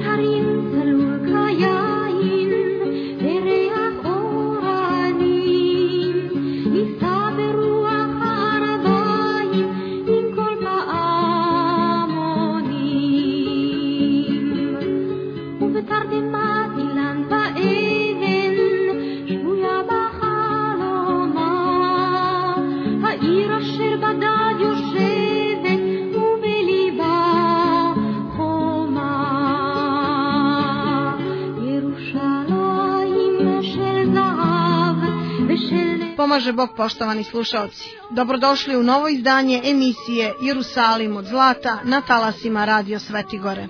Pomaže Bog, poštovani slušalci. Dobrodošli u novo izdanje emisije Jerusalim od zlata na talasima Radio Svetigore.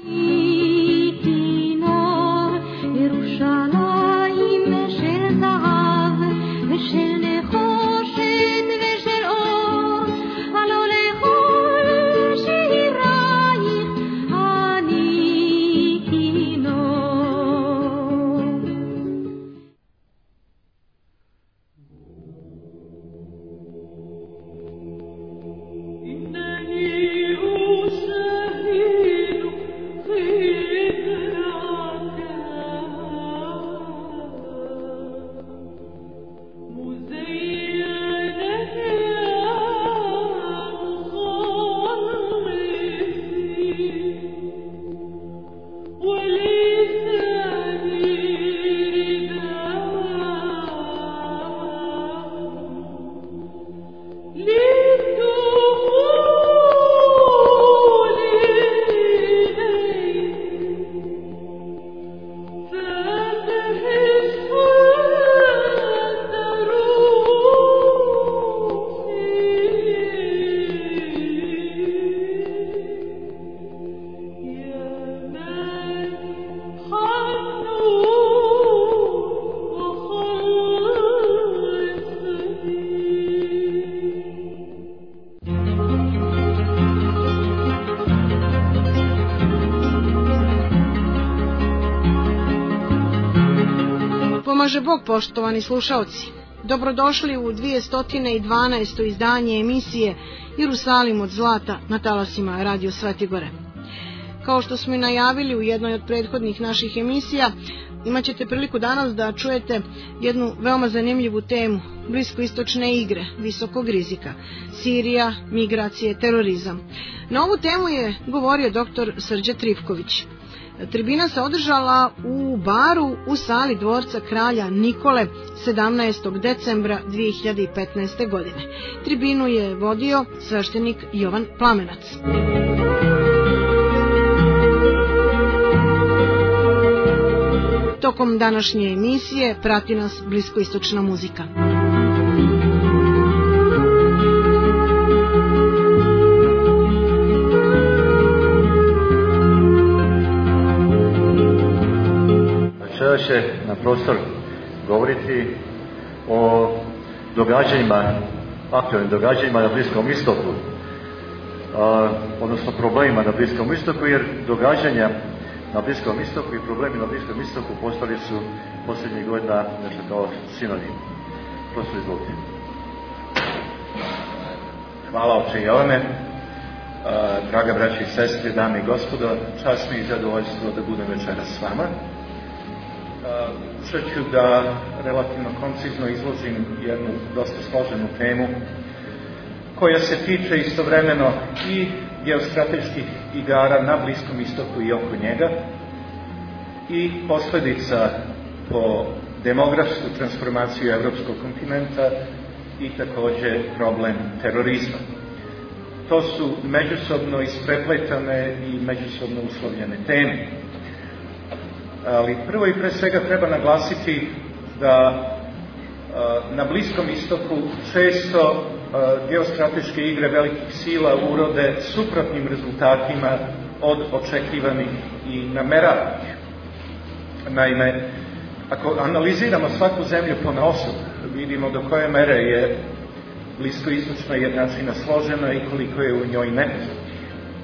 Pomaže Bog, poštovani slušalci. Dobrodošli u 212. izdanje emisije Jerusalim od zlata na talasima Radio Svetigore. Kao što smo i najavili u jednoj od prethodnih naših emisija, imat ćete priliku danas da čujete jednu veoma zanimljivu temu, bliskoistočne igre visokog rizika, Sirija, migracije, terorizam. Na ovu temu je govorio dr. Srđe Trifković. Tribina se održala u baru u sali dvorca kralja Nikole 17. decembra 2015. godine. Tribinu je vodio sveštenik Jovan Plamenac. Tokom današnje emisije prati nas bliskoistočna muzika. Sada će na prostor govoriti o događanjima, aktualnim događanjima na Bliskom istoku, odnosno problemima na Bliskom istoku, jer događanja na Bliskom istoku i problemi na Bliskom istoku postali su posljednjih godina nešto kao sinonim. Prostor, izvolite. Hvala, oče Jovane. Draga braći i sestre, dame i gospodo, čast mi i zadovoljstvo da budem večeras s vama. Pokušat ću da relativno koncizno izložim jednu dosta složenu temu koja se tiče istovremeno i geostrateških igara na Bliskom istoku i oko njega i posljedica po demografsku transformaciju evropskog kontinenta i također problem terorizma. To su međusobno isprepletane i međusobno uslovljene teme. Ali prvo i pre svega treba naglasiti da na Bliskom istoku često geostrateške igre velikih sila urode suprotnim rezultatima od očekivanih i nameravanih. Naime, ako analiziramo svaku zemlju ponaosob, vidimo do koje mere je bliskoistočna jednačina složena i koliko je u njoj nepozitnih.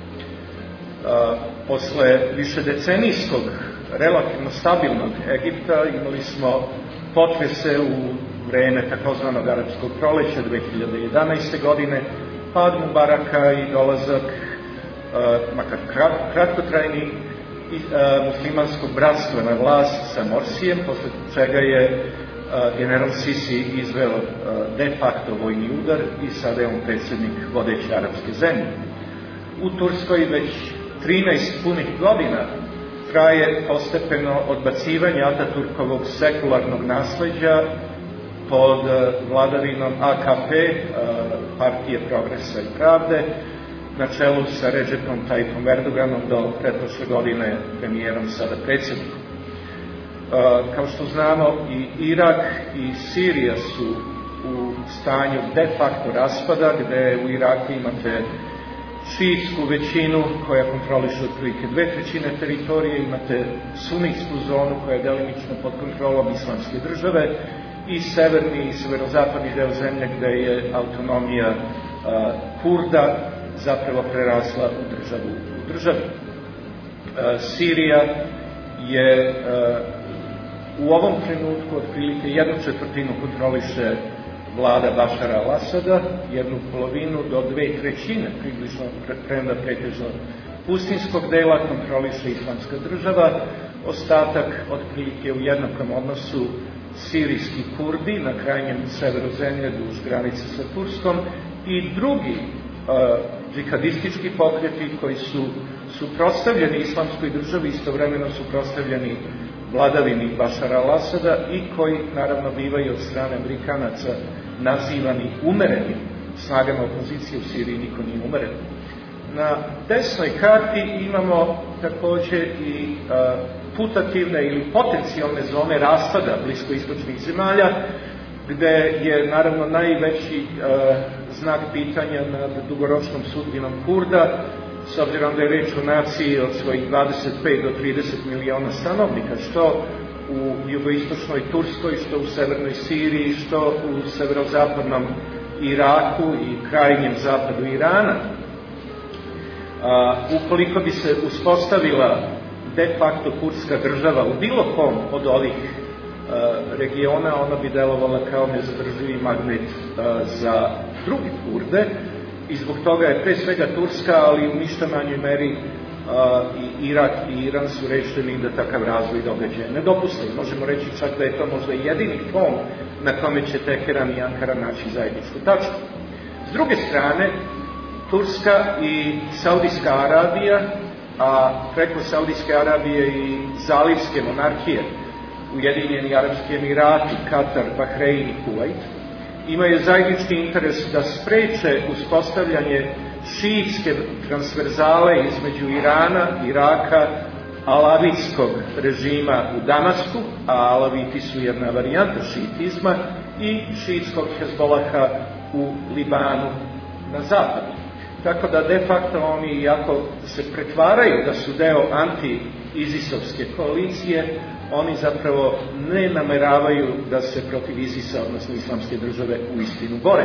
Posle višedecenijskog relativno stabilnog Egipta imali smo potrese u vreme takozvanog arapskog proleća 2011. godine, pad Mubaraka i dolazak makar kratkotrajni muslimanskog bratstva na vlast sa Morsijem, posle čega je general Sisi izveo de facto vojni udar i sada je on predsjednik vodeće arapske zemlje. U Turskoj već 13 punih godina traje postepeno odbacivanje Ataturkovog sekularnog nasleđa pod vladavinom AKP, Partije progresa i pravde, na čelu sa Recepom Tayyipom Erdoganom, do pretprošle godine premijerom, sada predsjednikom. Kao što znamo, i Irak i Sirija su u stanju de facto raspada, gde u Iraku imate šiitsku većinu koja kontroliše otprilike 2/3 teritorije, imate sunitsku zonu koja je delimično pod kontrolom Islamske države i severni i severozapadni deo zemlje gde je autonomija Kurda zapravo prerasla u državu. Sirija je u ovom trenutku otprilike 1/4 kontroliše vlada Bašara al-Asada, 1/2 do 2/3 približno, premda pretežno pustinskog dela kontroliše Islamska država, ostatak otprilike u jednakom odnosu sirijski Kurdi na krajnjem severu zemlje duž granice sa Turskom i drugi džihadistički pokreti koji su suprotstavljeni Islamskoj državi, istovremeno suprotstavljeni vladavini Bašara al-Asada i koji naravno bivaju od strane Amerikanaca nazivani umerenim snagama opozicije. U Siriji niko nije umeren. Na desnoj karti imamo također i putativne ili potencijalne zone raspada bliskoistočnih zemalja, gde je naravno najveći znak pitanja nad dugoročnom sudbinom Kurda, s obzirom da je reč o naciji od svojih 25 do 30 miliona stanovnika, što u jugoistočnoj Turskoj, što u severnoj Siriji, što u severozapadnom Iraku i krajnjem zapadu Irana. Ukoliko bi se uspostavila de facto kurdska država u bilo kom od ovih regiona, ona bi delovala kao nezadrživi magnet za drugi Kurde i zbog toga je pre svega Turska, ali u ništa manjoj meri i Irak i Iran su rešeni da takav razvoj događaja ne dopuste. Možemo reći čak da je to možda jedini ton na kome će Teheran i Ankara naći zajedničku tačku. S druge strane, Turska i Saudijska Arabija, a preko Saudijske Arabije i zalivske monarhije, Ujedinjeni Arapski Emirati, Katar, Bahrein i Kuvajt, imaju zajednički interes da spreče uspostavljanje šiitske transverzale između Irana, Iraka, alavitskog režima u Damasku, a alaviti su jedna varijanta šiitizma, i šiitskog Hezbolaha u Libanu na zapadu. Tako da de facto oni, iako se pretvaraju da su deo anti-izisovske koalicije, oni zapravo ne nameravaju da se protiv Isisa, odnosno Islamske države, u istinu bore.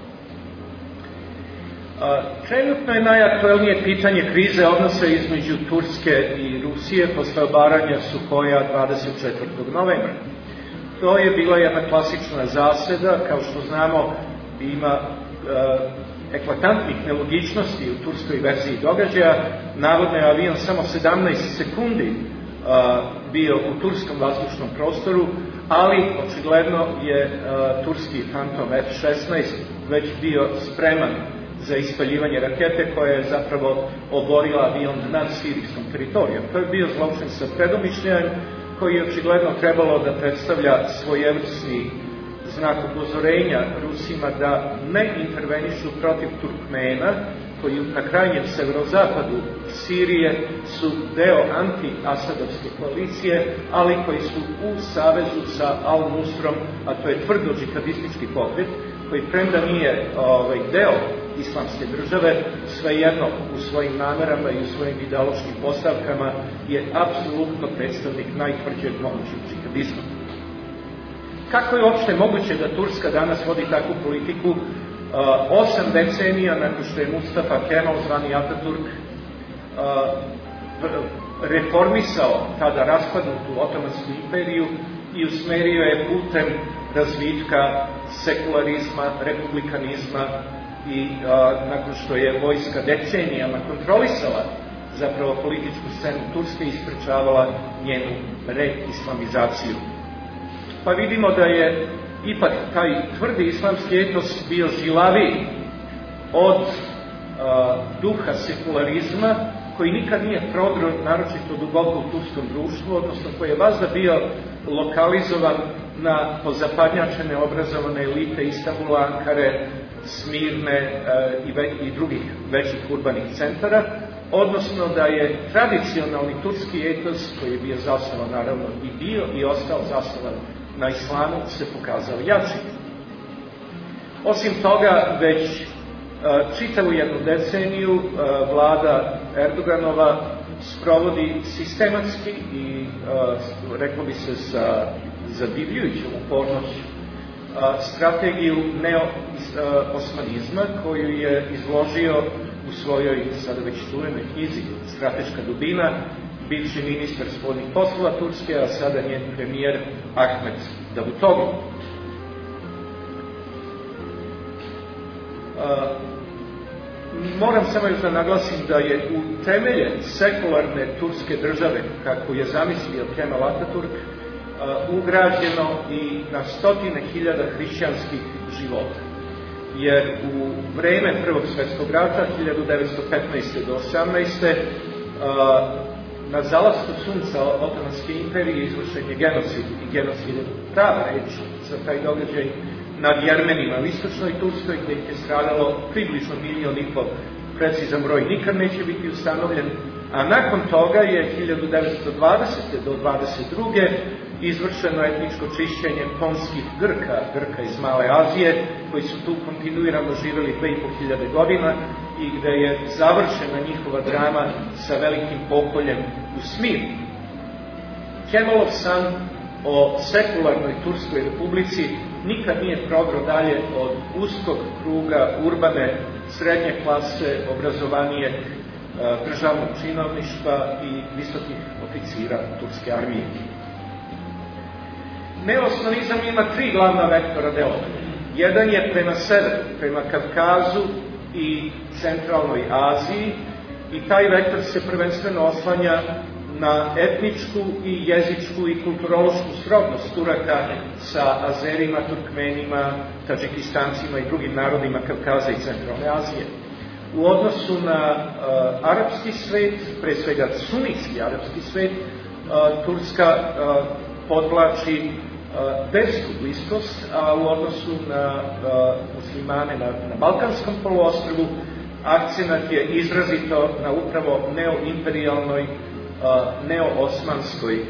Trenutno je najaktuelnije pitanje krize odnosa između Turske i Rusije posle obaranja Suhoja 24. novembra. To je bila jedna klasična zaseda, kao što znamo, ima eklatantnih nelogičnosti u turskoj verziji događaja. Navodno je avion samo 17 sekundi bio u turskom vazdušnom prostoru, ali očigledno je turski Phantom F-16 već bio spreman za ispaljivanje rakete koja je zapravo oborila avion nad sirijskom teritorijom. To je bio zločin sa predomišljajem koji je očigledno trebalo da predstavlja svojevrsni znak upozorenja Rusima da ne intervenišu protiv Turkmena, koji na krajnjem severozapadu Sirije su deo anti-asadovske koalicije, ali koji su u savezu sa Al-Nusrom, a to je tvrdo džihadistički pokret, koji premda nije deo Islamske države, svejedno u svojim namerama i u svojim ideološkim postavkama je apsolutno predstavnik najtvrđeg mogućeg džihadizma. Kako je uopšte moguće da Turska danas vodi takvu politiku 8 decenija nakon što je Mustafa Kemal, zvani Ataturk, reformisao tada raspadnutu Otomansku imperiju i usmerio je putem razvitka sekularizma, republikanizma i nakon što je vojska decenijama kontrolisala zapravo političku scenu Turske i sprečavala njenu reislamizaciju. Pa vidimo da je ipak taj tvrdi islamski etos bio žilaviji od duha sekularizma, koji nikad nije prodro naročito duboko u turskom društvu, odnosno koji je vazda bio lokalizovan na pozapadnjačene obrazovane elite Istanbula, Ankare, Smirne i drugih većih urbanih centara, odnosno da je tradicionalni turski etos, koji je bio zasnovan naravno i bio i ostao zasnovan na islamu, se pokazao jači. Osim toga, već čitavu jednu deceniju vlada Erdoganova sprovodi sistematski i, reklo bi se, sa zadivljujućom upornošću strategiju neoosmanizma, koju je izložio u svojoj, sada već čuvenoj knjizi Strateška dubina, bivši ministar spoljnih poslova Turske, a sada njen premijer Ahmet Davutoglu. Moram samo još da naglasim da je u temelje sekularne turske države, kako je zamislio Kemal Atatürk, ugrađeno i na stotine hiljada hrišćanskih života. Jer u vreme Prvog svjetskog rata, 1915. do 18. Na zalasku sunca Otomanske imperije izvršen je genocid, i genocid je prava reč za taj događaj nad Jermenima u istočnoj Turskoj, gdje je stradalo približno 1,5 miliona, precizan broj nikad neće biti ustanovljen, a nakon toga je 1920. do 1922. izvršeno etničko čišćenje ponskih Grka iz Male Azije, koji su tu kontinuirano živjeli 2500 godina i gde je završena njihova drama sa velikim pokoljem u Smirni. Kemalov san o sekularnoj Turskoj republici nikad nije prodro dalje od uskog kruga urbane, srednje klase, obrazovanije državnog činovništva i visokih oficira turske armije. Neosmanizam ima 3 glavna vektora delovanja. Jedan je prema severu, prema Kavkazu i centralnoj Aziji, i taj vektor se prvenstveno oslanja na etničku i jezičku i kulturološku srodnost Turaka sa Azerima, Turkmenima, Tadžikistancima i drugim narodima Kavkaza i centralne Azije. U odnosu na arapski svet, pre svega sunitski arapski svet, Turska podvlači versku bliskost, a u odnosu na muslimane na Balkanskom poluostrvu akcenat je izrazito na upravo neoimperijalnoj, neoosmanskoj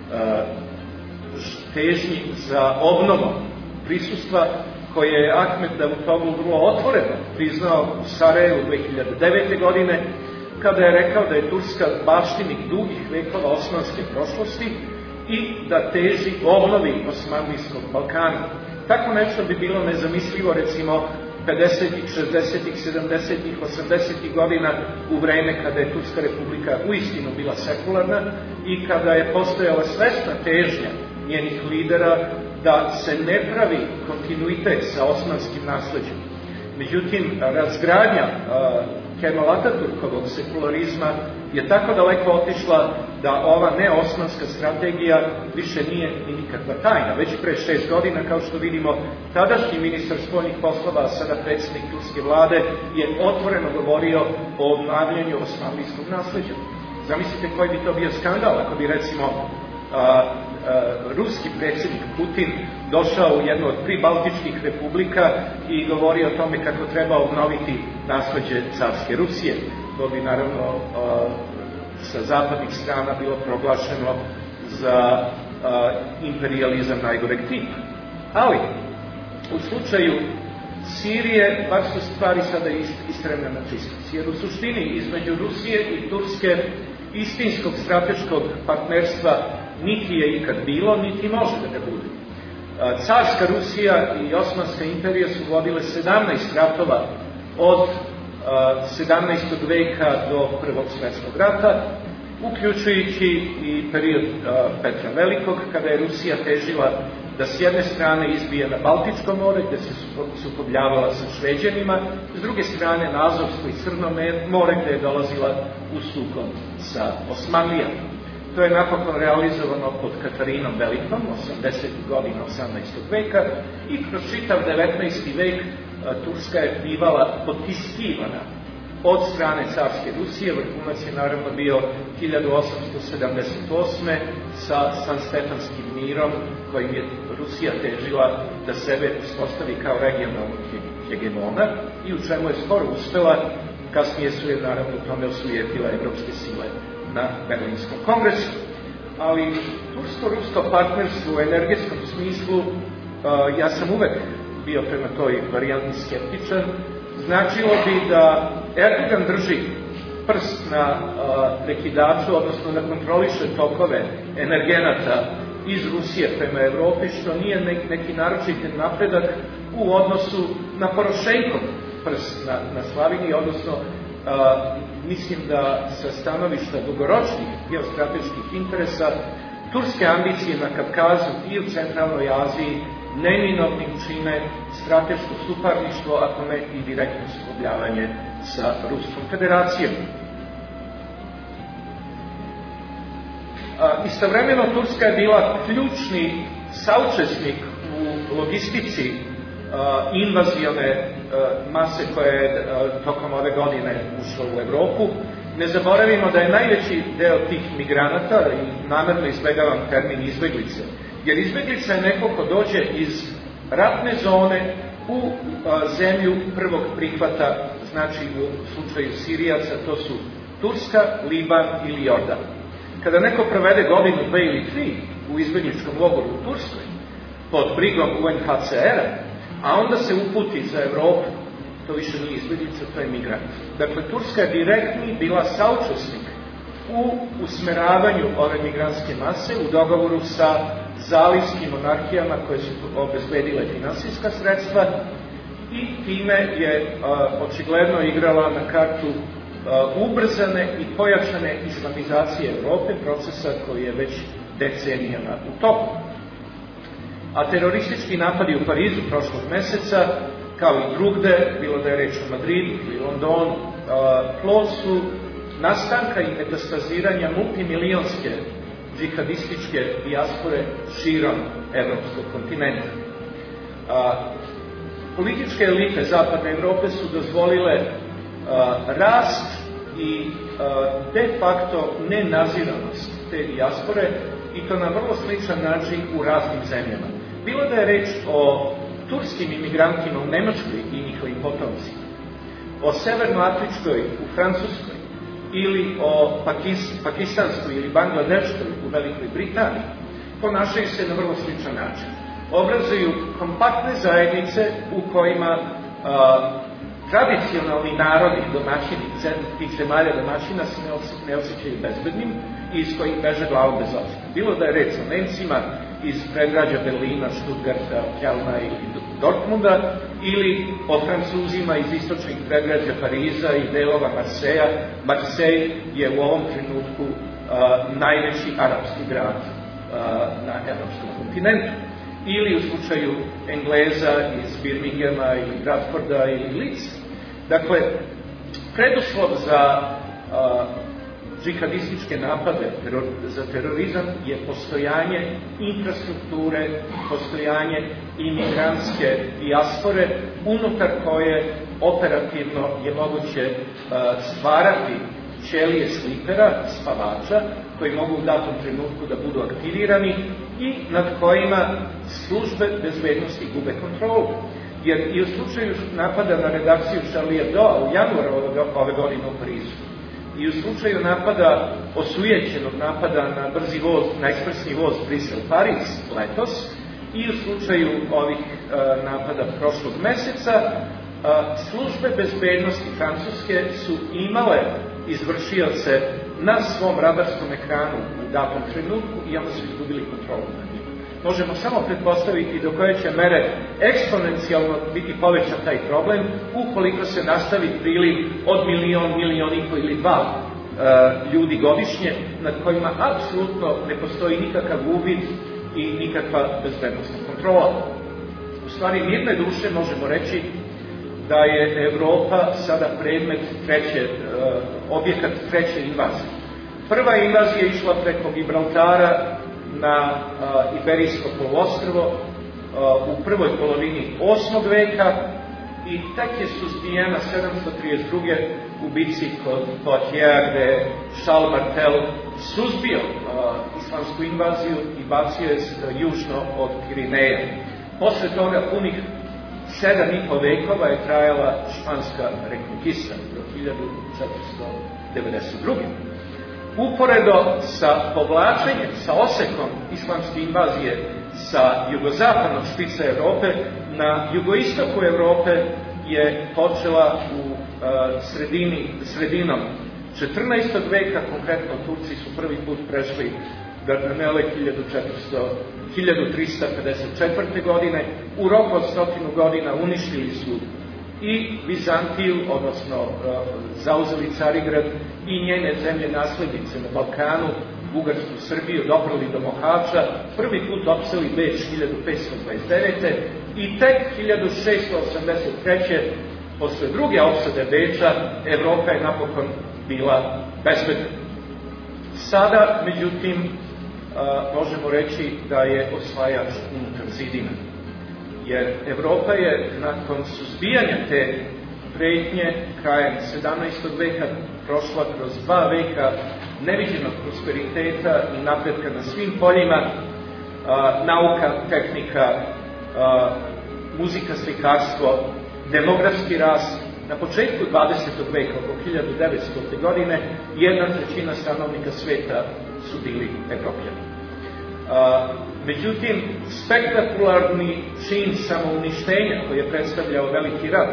težnji za obnovom prisustva, koje je Ahmet Davutoglu vrlo otvoreno priznao u Sarajevu 2009. godine, kada je rekao da je Turska baštinik dugih vekova osmanske prošlosti i da teži obnovi osmanlijskog Balkana. Tako nešto bi bilo nezamislivo, recimo, 50-ih, 60-ih, 70-ih, 80-ih godina, u vreme kada je Turska republika uistinu bila sekularna i kada je postojala svesna težnja njenih lidera da se ne pravi kontinuitet sa osmanskim nasleđem. Međutim, razgradnja Kemal Atatürkovog sekularizma je tako daleko otišla da ova neosmanska strategija više nije ni nikakva tajna. Već pre 6 godina, kao što vidimo, tadašnji ministar spoljnih poslova, a sada predsjednik turske vlade, je otvoreno govorio o obnavljanju osmanlijskog nasleđa. Zamislite koji bi to bio skandal ako bi, recimo, ruski predsjednik Putin došao u jednu od 3 baltičkih republika i govorio o tome kako treba obnoviti nasleđe carske Rusije. To bi naravno sa zapadnih strana bilo proglašeno za imperializam najgoreg tipa. Ali, u slučaju Sirije, bar su stvari sada istremne na čistac, jer u suštini između Rusije i Turske istinskog strateškog partnerstva niti je ikad bilo, niti može da ne bude. Carska Rusija i Osmanska imperija su vodile 17 ratova od 17. veka do Prvog svjetskog rata. uključujući i period Petra Velikog, kada je Rusija težila da s jedne strane izbije na Baltičko more, gde se sukobljavala sa Šveđanima, s druge strane na Azovsko i Crno more, gde je dolazila u sukob sa Osmanlijama. To je napokon realizovano pod Katarinom Velikom, 80. godina 18. veka, i kroz čitav 19. vek Turska je bivala potiskivana od strane carske Rusije. Vrhunac je naravno bio 1878. sa Sanstefanskim mirom, kojim je Rusija težila da sebe uspostavi kao regionalnog hegemona i u čemu je skoro uspela. Kasnije su je naravno tome osujetile evropske sile na Berlinskom kongresu. Ali tursko-rusko partnerstvo u energetskom smislu, ja sam uvek bio prema toj varijanti skeptičan, značilo bi da Erdogan drži prst na prekidaču, odnosno da kontroliše tokove energenata iz Rusije prema Evropi, što nije neki naročiti napredak u odnosu na Porošenkov prst na slavini, odnosno mislim da sa stanovišta dugoročnih geostrateških interesa turske ambicije na Kavkazu i u centralnoj Aziji neminovnim čine strateško suparništvo, ako ne i direktno sukobljavanje sa Ruskom federacijom. Istovremeno Turska je bila ključni saučesnik u logistici invazione mase koja je tokom ove godine ušla u Evropu. Ne zaboravimo da je najveći deo tih migranata, i namerno izbegavam termin izbeglice, jer izbeglica je neko ko dođe iz ratne zone u zemlju prvog prihvata, znači u slučaju Sirijaca to su Turska, Liban ili Jordan. Kada neko provede godinu, 2 ili 3 u izbegličkom logoru u Turskoj, pod brigom UNHCR-a, a onda se uputi za Evropu, to više nije izbeglica, to je migrant. Dakle, Turska je direktni bila saučesnik u usmeravanju ove migrantske mase u dogovoru sa zalivskim monarhijama koje su obezbedile finansijska sredstva i time je očigledno igrala na kartu ubrzane i pojačane islamizacije Evrope, procesa koji je već decenijama u toku. A teroristički napadi u Parizu prošlog meseca, kao i drugde, bilo da je reč o Madridu ili Londonu, plod su nastanka i metastaziranja multimilionske džihadističke dijaspore širom evropskog kontinenta. Političke elite zapadne Evrope su dozvolile rast i de facto nenaziranost te dijaspore, i to na vrlo sličan način u raznim zemljama. Bilo da je reč o turskim imigrantima u Nemačkoj i njihovim potomcima, o severnoafričkoj u Francuskoj ili o pakistanskoj ili bangladeškoj u Velikoj Britaniji, ponašaju se na vrlo sličan način. Obrazuju kompaktne zajednice u kojima tradicionalni narodi domaćini tih zemalja domaćina se ne osjećaju bezbednim i iz kojih beže glavom bez obzira. Bilo da je reč o Nemcima iz predgrađa Berlina, Stuttgarta, Kjelna ili Dortmunda, ili o Francuzima iz istočnih predgrađa Pariza i delova Marseja. Marseille je u ovom trenutku najveći arapski grad na evropskom kontinentu. Ili u slučaju Engleza iz Birminghama ili Bradforda ili Leedsa. Dakle, preduslov za džihadističke napade, za terorizam je postojanje infrastrukture, postojanje imigrantske dijaspore, unutar koje operativno je moguće stvarati ćelije slipera, spavača, koji mogu u datom trenutku da budu aktivirani i nad kojima službe bezbednosti gube kontrolu. Jer i u slučaju napada na redakciju Charlie Hebdo u januaru ove godine u Parizu, i u slučaju napada, osujećenog napada na brzi voz, na ekspresni voz Brisel-Paris letos, i u slučaju ovih napada prošlog meseca, službe bezbednosti francuske su imale izvršioce na svom radarskom ekranu u datom trenutku i onda su izgubili kontrolu nad njima. Možemo samo pretpostaviti do koje će mere eksponencijalno biti povećan taj problem ukoliko se nastavi priliv od milion, milion i po ili 2 ljudi godišnje, nad kojima apsolutno ne postoji nikakav uvid i nikakva bezbednostna kontrola. U stvari, mirne duše možemo reći da je Evropa sada predmet objekat treće invazije. Prva invazija je išla preko Gibraltara na Iberijsko poluostrvo u prvoj polovini 8. veka i tek je suzbijena 732. u bici kod Poitiers, gde je Charles Martel suzbio islamsku invaziju i bacio je južno od Pirineja. Posle toga punih 7,5 vekova je trajala španska rekonkista do 1492. Uporedo sa povlačenjem, sa osekom islamske invazije sa jugozapadnog špica Evrope, na jugoistoku Evrope je počela u sredinom 14. veka, konkretno Turci su prvi put prešli Dardanele 1354. godine. U roku od 100 godina uništili su i Vizantiju, odnosno zauzeli Carigrad i njene zemlje naslednice na Balkanu, Bugarsku, Srbiju, doprali do Mohača, prvi put opseli Beč 1529. i tek 1683. posle druge opsade Beča, Evropa je napokon bila bezbedna. Sada, međutim, možemo reći da je osvajač unutar zidina. Jer Evropa je nakon suzbijanja te pretnje krajem 17. veka prošla kroz 2 veka neviđenog prosperiteta i napretka na svim poljima, nauka, tehnika, muzika, slikarstvo, demografski rast. Na početku 20. veka, oko 1900. godine, 1/3 stanovnika sveta su bili Evropljani. Međutim, spektakularni čin samouništenja koji je predstavljao Veliki rat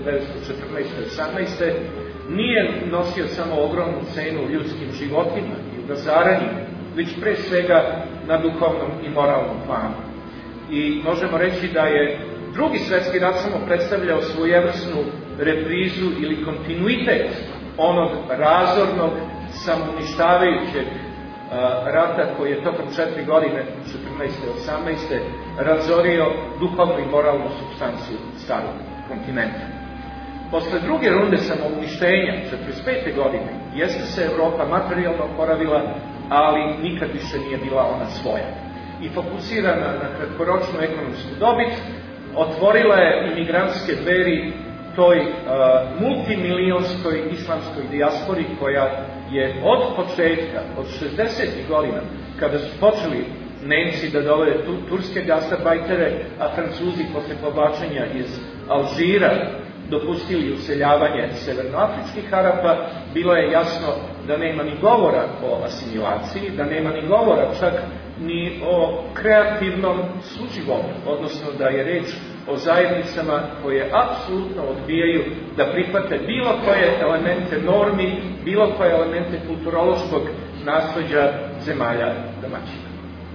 1914-18. nije nosio samo ogromnu cenu ljudskim životima i razaranjima, već pre svega na duhovnom i moralnom planu. I možemo reći da je Drugi svetski rat samo predstavljao svojevrsnu reprizu ili kontinuitet onog razornog, samouništavajućeg rata koji je tokom 4 godine, 14. i 18. razorio duhovnu i moralnu supstanciju starog kontinenta. Posle druge runde samouništenja, 45. godine, jeste se Evropa materijalno oporavila, ali nikad više nije bila ona svoja. I fokusirana na kratkoročnu ekonomsku dobit, otvorila je imigrantske dveri toj multimilionskoj islamskoj dijaspori koja je od početka, od 60. godina, kada su počeli Nemci da dovode turske gastarbajtere, a Francuzi posle povlačenja iz Alžira dopustili useljavanje severnoafričkih Arapa, bilo je jasno da nema ni govora o asimilaciji, da nema ni govora čak ni o kreativnom suživotu, odnosno da je reč o zajednicama koje apsolutno odbijaju da prihvate bilo koje elemente normi, bilo koje elemente kulturološkog nasleđa zemalja domaćina.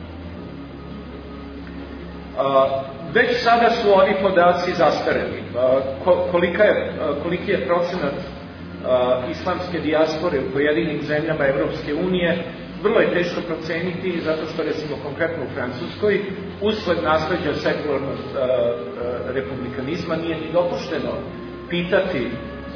Već sada su ovi podaci zastareli. Koliki je procenat islamske dijaspore u pojedinim zemljama Evropske unije, vrlo je teško proceniti, zato što, recimo, konkretno u Francuskoj, usled nasleđa sekularnog republikanizma nije ni dopušteno pitati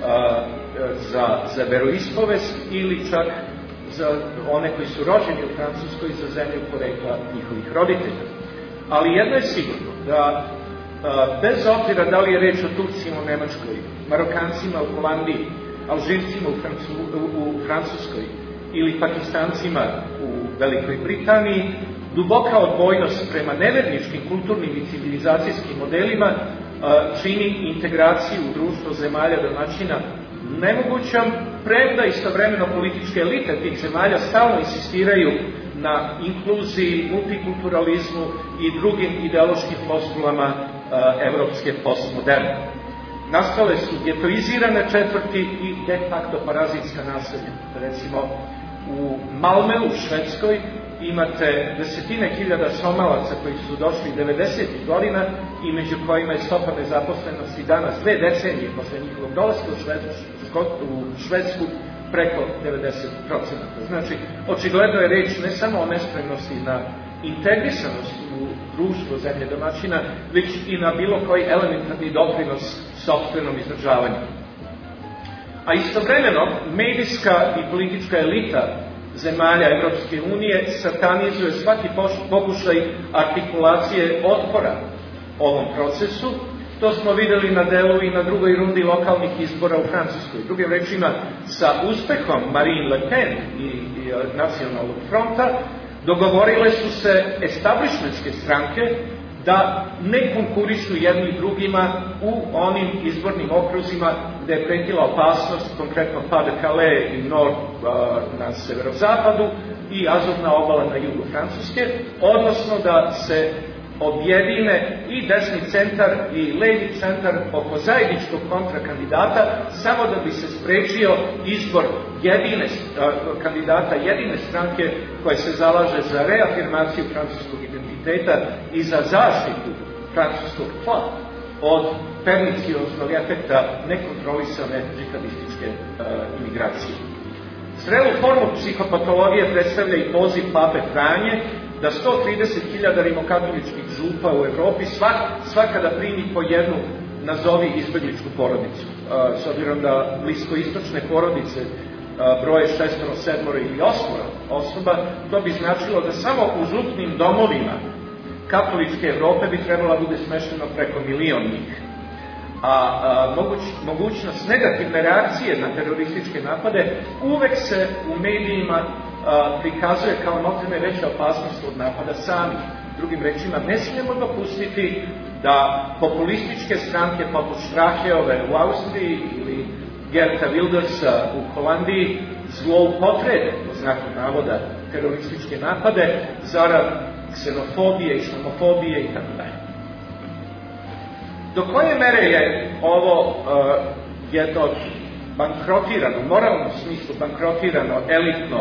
za veroispovest ili čak za one koji su rođeni u Francuskoj za zemlju porekla njihovih roditelja. Ali jedno je sigurno, da bez obzira da li je reč o Turcima u Nemačkoj, Marokancima u Holandiji, Alžircima u Francuskoj ili Pakistancima u Velikoj Britaniji, duboka odbojnost prema neverničkim kulturnim i civilizacijskim modelima čini integraciju u društvo zemalja domaćina nemogućom, premda istovremeno političke elite tih zemalja stalno insistiraju na inkluziji, multikulturalizmu i drugim ideološkim floskulama evropske postmoderne. Nastale su getoizirane četvrti i de facto parazitska naselja. Recimo, u Malmeu, u Švedskoj, imate desetine hiljada Somalaca koji su došli 90. godina i među kojima je stopa nezaposlenosti danas 2 decenije posle njihovog dolaska u Švedsku preko 90%. Znači, očigledno je reč ne samo o nespremnosti na integrisanost u društvo zemlje domaćina, već i na bilo koji elementarni doprinos sopstvenom izdržavanju. A istovremeno, medijska i politička elita zemalja Evropske unije satanizuje svaki pokušaj artikulacije otpora ovom procesu. To smo videli na delu i na drugoj rundi lokalnih izbora u Francuskoj. Drugim rečima, sa uspehom Marine Le Pen i Nacionalnog fronta dogovorile su se establishmentske stranke da ne konkurišu jedni drugima u onim izbornim okruzima gde je pretila opasnost, konkretno Pas-de-Calais i Nord na severozapadu i Azovna obala na jugu Francuske, odnosno da se objedine i desni centar i levi centar oko zajedničkog kontrakandidata, samo da bi se sprečio izbor kandidata jedine stranke koja se zalaže za reafirmaciju francuskog identiteta i za zaštitu francuskog tla od pernicioznog efekta nekontrolisane džihadističke imigracije. Zrelu formu psihopatologije predstavlja i poziv Pape Franje da 130.000 rimokatoličkih župa u Evropi svakada primi po jednu, nazovi, izbegličku porodicu. S obzirom da bliskoistočne porodice broje 6, 7 ili 8 osoba, to bi značilo da samo u župnim domovima katoličke Evrope bi trebala bude smešteno preko 1 milion njih. A mogućnost negativne reakcije na terorističke napade uvek se u medijima prikazuje kao maltene veća opasnost od napada samih. Drugim rečima, ne smijemo dopustiti da populističke stranke poput Straheove u Austriji ili Geerta Wildersa u Holandiji zloupotrebe, po znaku navoda, terorističke napade zarad ksenofobije, islamofobije i tako dalje. Do koje mere je ovo jedno bankrotirano, u moralnom smislu bankrotirano elitno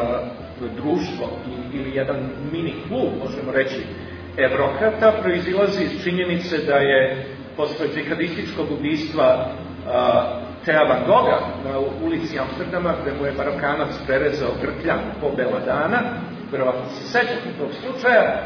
društvo ili jedan mini klub, možemo reći, evrokrata, proizilazi iz činjenice da je posle džihadističkog ubistva Thea Van Gogha na ulici Amsterdama, gde mu je Marokanac prerezao grkljan po bela dana, verovatno se sećate tog slučaja,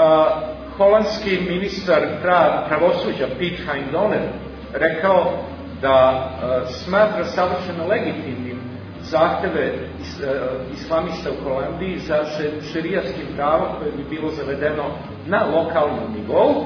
holandski ministar pravosuđa Piet Hein Donner rekao da smatra savršeno legitimnim zahteve islamista u Holandiji za šerijaskim pravom koje bi bilo zavedeno na lokalnom nivou,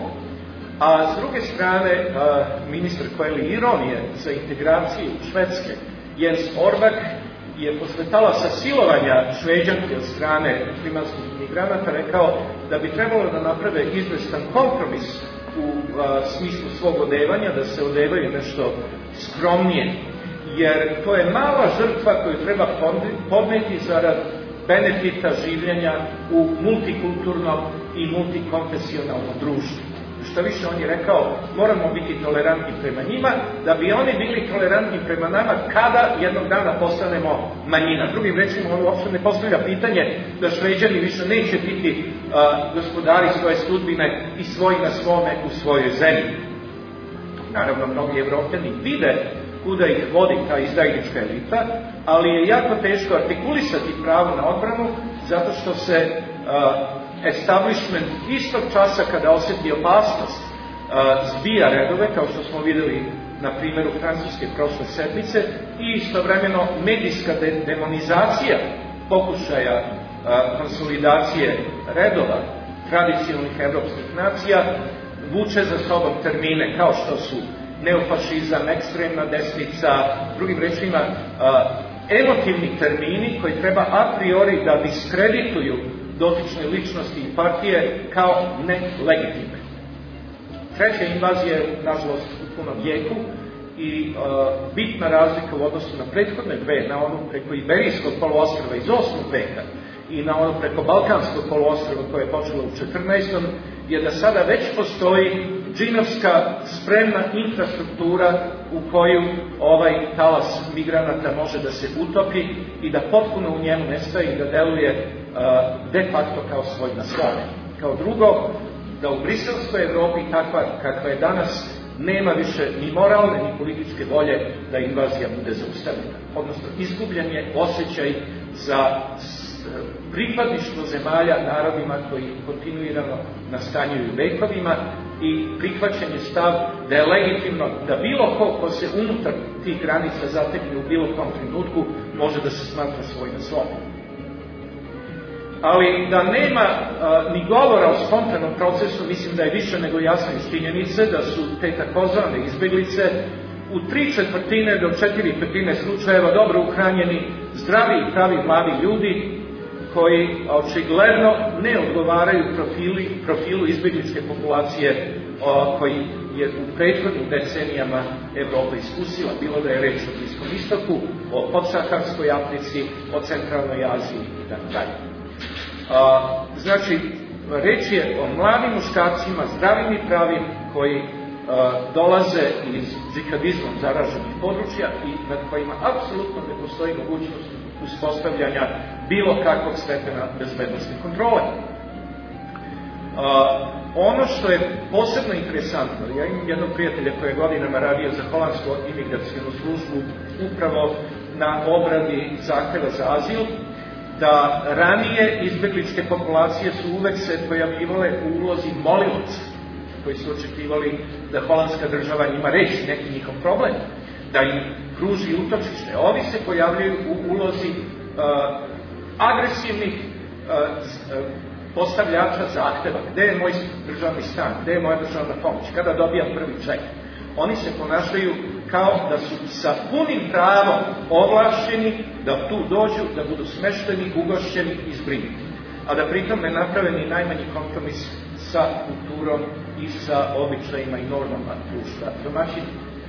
a s druge strane ministar Koeli ironije za integraciju Švedske Jens Orback je posle talasa silovanja Šveđanke od strane muslimanskih imigranata rekao da bi trebalo da naprave izvestan kompromis u smislu svog odevanja, da se odevaju nešto skromnije, jer to je mala žrtva koju treba podneti zarad benefita življenja u multikulturnom i multikonfesionalnom društvu. Što više, on je rekao, moramo biti tolerantni prema njima, da bi oni bili tolerantni prema nama kada jednog dana postanemo manjina. Drugim rečima, on uopšte ne postavlja pitanje da Šveđani više neće biti gospodari svoje sudbine i svoji na svome u svojoj zemlji. Naravno, mnogi Evropljani vide kuda ih vodi ta izdajnička elita, ali je jako teško artikulisati pravo na odbranu, zato što se establishment istog časa kada osjeti opasnost zbija redove, kao što smo videli na primjeru Francuske prošle sedmice, i istovremeno medijska demonizacija pokušaja konsolidacije redova tradicionalnih evropskih nacija vuče za sobom termine kao što su neofašizam, ekstremna desnica, drugim rečima emotivni termini koji treba a priori da diskredituju dotične ličnosti i partije kao nelegitimne. Treća invazija je, nažalost, u punom jeku i bitna razlika u odnosu na prethodne dve, na onu preko Iberijskog poluostrva iz 8. veka i na ono preko Balkanskog poluostrva koje je počelo u 14. je da sada već postoji džinovska spremna infrastruktura u koju ovaj talas migranata može da se utopi i da potpuno u njemu nestaje i da deluje de facto kao svoj na svome. Kao drugo, da u briselskoj Evropi takva kakva je danas nema više ni moralne ni političke volje da invazija bude zaustavljena. Odnosno, izgubljen je osjećaj za pripadništvo zemalja narodima koji kontinuirano nastanjuju vekovima i prihvaćen je stav da je legitimno da bilo ko se unutar tih granica zatekne u bilo kom trenutku može da se smatra svoj na svom. Ali da nema ni govora o spontanom procesu, mislim da je više nego jasno iz činjenice da su te takozvane izbeglice u 3/4 do 4/5 slučajeva dobro uhranjeni, zdravi i pravi mladi ljudi koji očigledno ne odgovaraju profilu izbegličke populacije koji je u prethodnim decenijama Evropa iskusila, bilo da je reč o Bliskom istoku, o podsaharskoj Africi, o centralnoj Aziji itd. Znači, reč je o mladim muškarcima, zdravim i pravim, koji dolaze iz džihadizmom zaraženih područja i nad kojima apsolutno ne postoji mogućnost uspostavljanja bilo kakvog stepena bezbednostne kontrole. Ono što je posebno interesantno, ja imam jednog prijatelja koji je godinama radio za holandsku imigracionu službu upravo na obradi zahteva za azil, da ranije izbegličke populacije su uvek se pojavljivale u ulozi molilaca, koji su očekivali da holandska država njima reši neki njihov problem, da im pruži utočište. Ovi se pojavljaju u ulozi agresivnih postavljača zahteva. Gde je moj državni stan? Gde je moja državna pomoć? Kada dobijam prvi ček? Oni se ponašaju kao da su sa punim pravom ovlašćeni da tu dođu, da budu smešteni, ugošćeni i zbrinuti. A da pritom ne naprave ni najmanji kompromis sa kulturom i sa običajima i normama društva domaćina.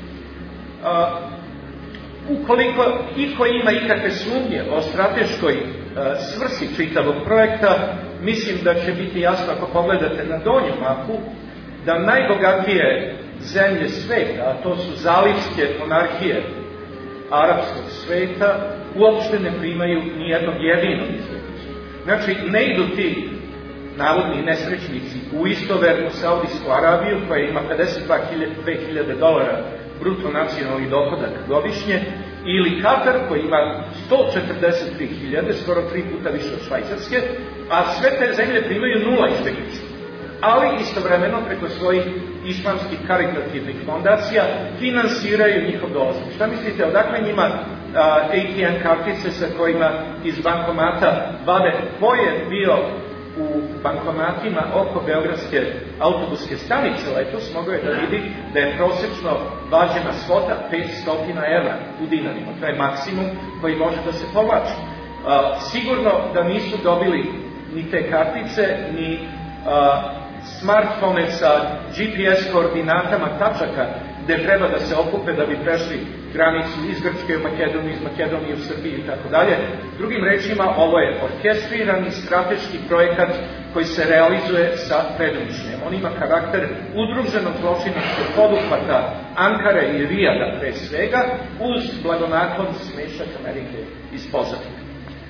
Ukoliko iko ima ikakve sumnje o strateškoj svrsi čitavog projekta, mislim da će biti jasno ako pogledate na donju mapu da najbogatije zemlje sveta, a to su zalivske monarhije arapskog sveta, uopšte ne primaju ni jednog jedinog izbjeglicu. Znači, ne idu ti navodni nesrećnici u istovernu Saudijsku Arabiju, koja ima $52.000 bruto nacionalni dohodak godišnje, ili Katar, koji ima 143.000, skoro 3 puta više od Švajcarske, a sve te zemlje primaju 0 izbjeglica. Ali istovremeno preko svojih islamskih karitativnih fondacija finansiraju njihov dolazak. Šta mislite, odakle njima ATM kartice sa kojima iz bankomata vade? Ko je bio u bankomatima oko Beogradske autobuske stanice letos, mogao je da vidi da je prosečno vađena svota 500 evra u dinarima. To je maksimum koji može da se povlači. Sigurno da nisu dobili ni te kartice, ni smartfone sa GPS koordinatama tačaka gde treba da se okupe da bi prešli granicu iz Grčke u Makedoniju, iz Makedonije u Srbiji i tako dalje. Drugim rečima, ovo je orkestrirani strateški projekat koji se realizuje sa predumišljem. On ima karakter udruženog zločinačkog poduhvata Ankare i Rijada pre svega, uz blagonaklon smešak Amerike iz pozadine.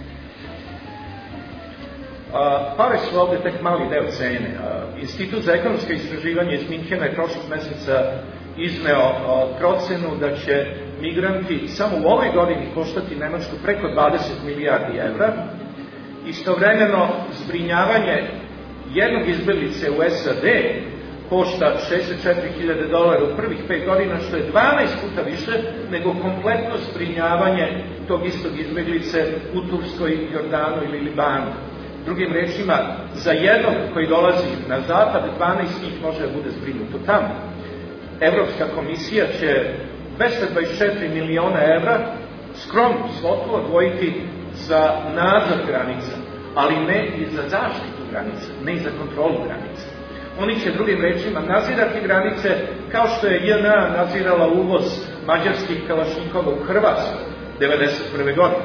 Pare su ovde tek mali deo cene. Institut za ekonomske istraživanje iz Minhena je prošlog meseca izneo procenu da će migranti samo u ovoj godini koštati Nemačku preko 20 milijardi evra. Istovremeno, zbrinjavanje jednog izbeglice u SAD košta $64.000 u prvih 5 godina, što je 12 puta više nego kompletno zbrinjavanje tog istog izbeglice u Turskoj, Jordanu ili Libanu. Drugim rečima, za jednog koji dolazi na zapad, 12 njih može da bude zbrinuto tamo. Evropska komisija će 224 miliona evra skromnu svotu odvojiti za nadzor granica, ali ne i za zaštitu granica, ne i za kontrolu granica. Oni će drugim rečima nadzirati granice kao što je JNA nadzirala uvoz mađarskih kalašnjikova u Hrvatsku 1991. godine.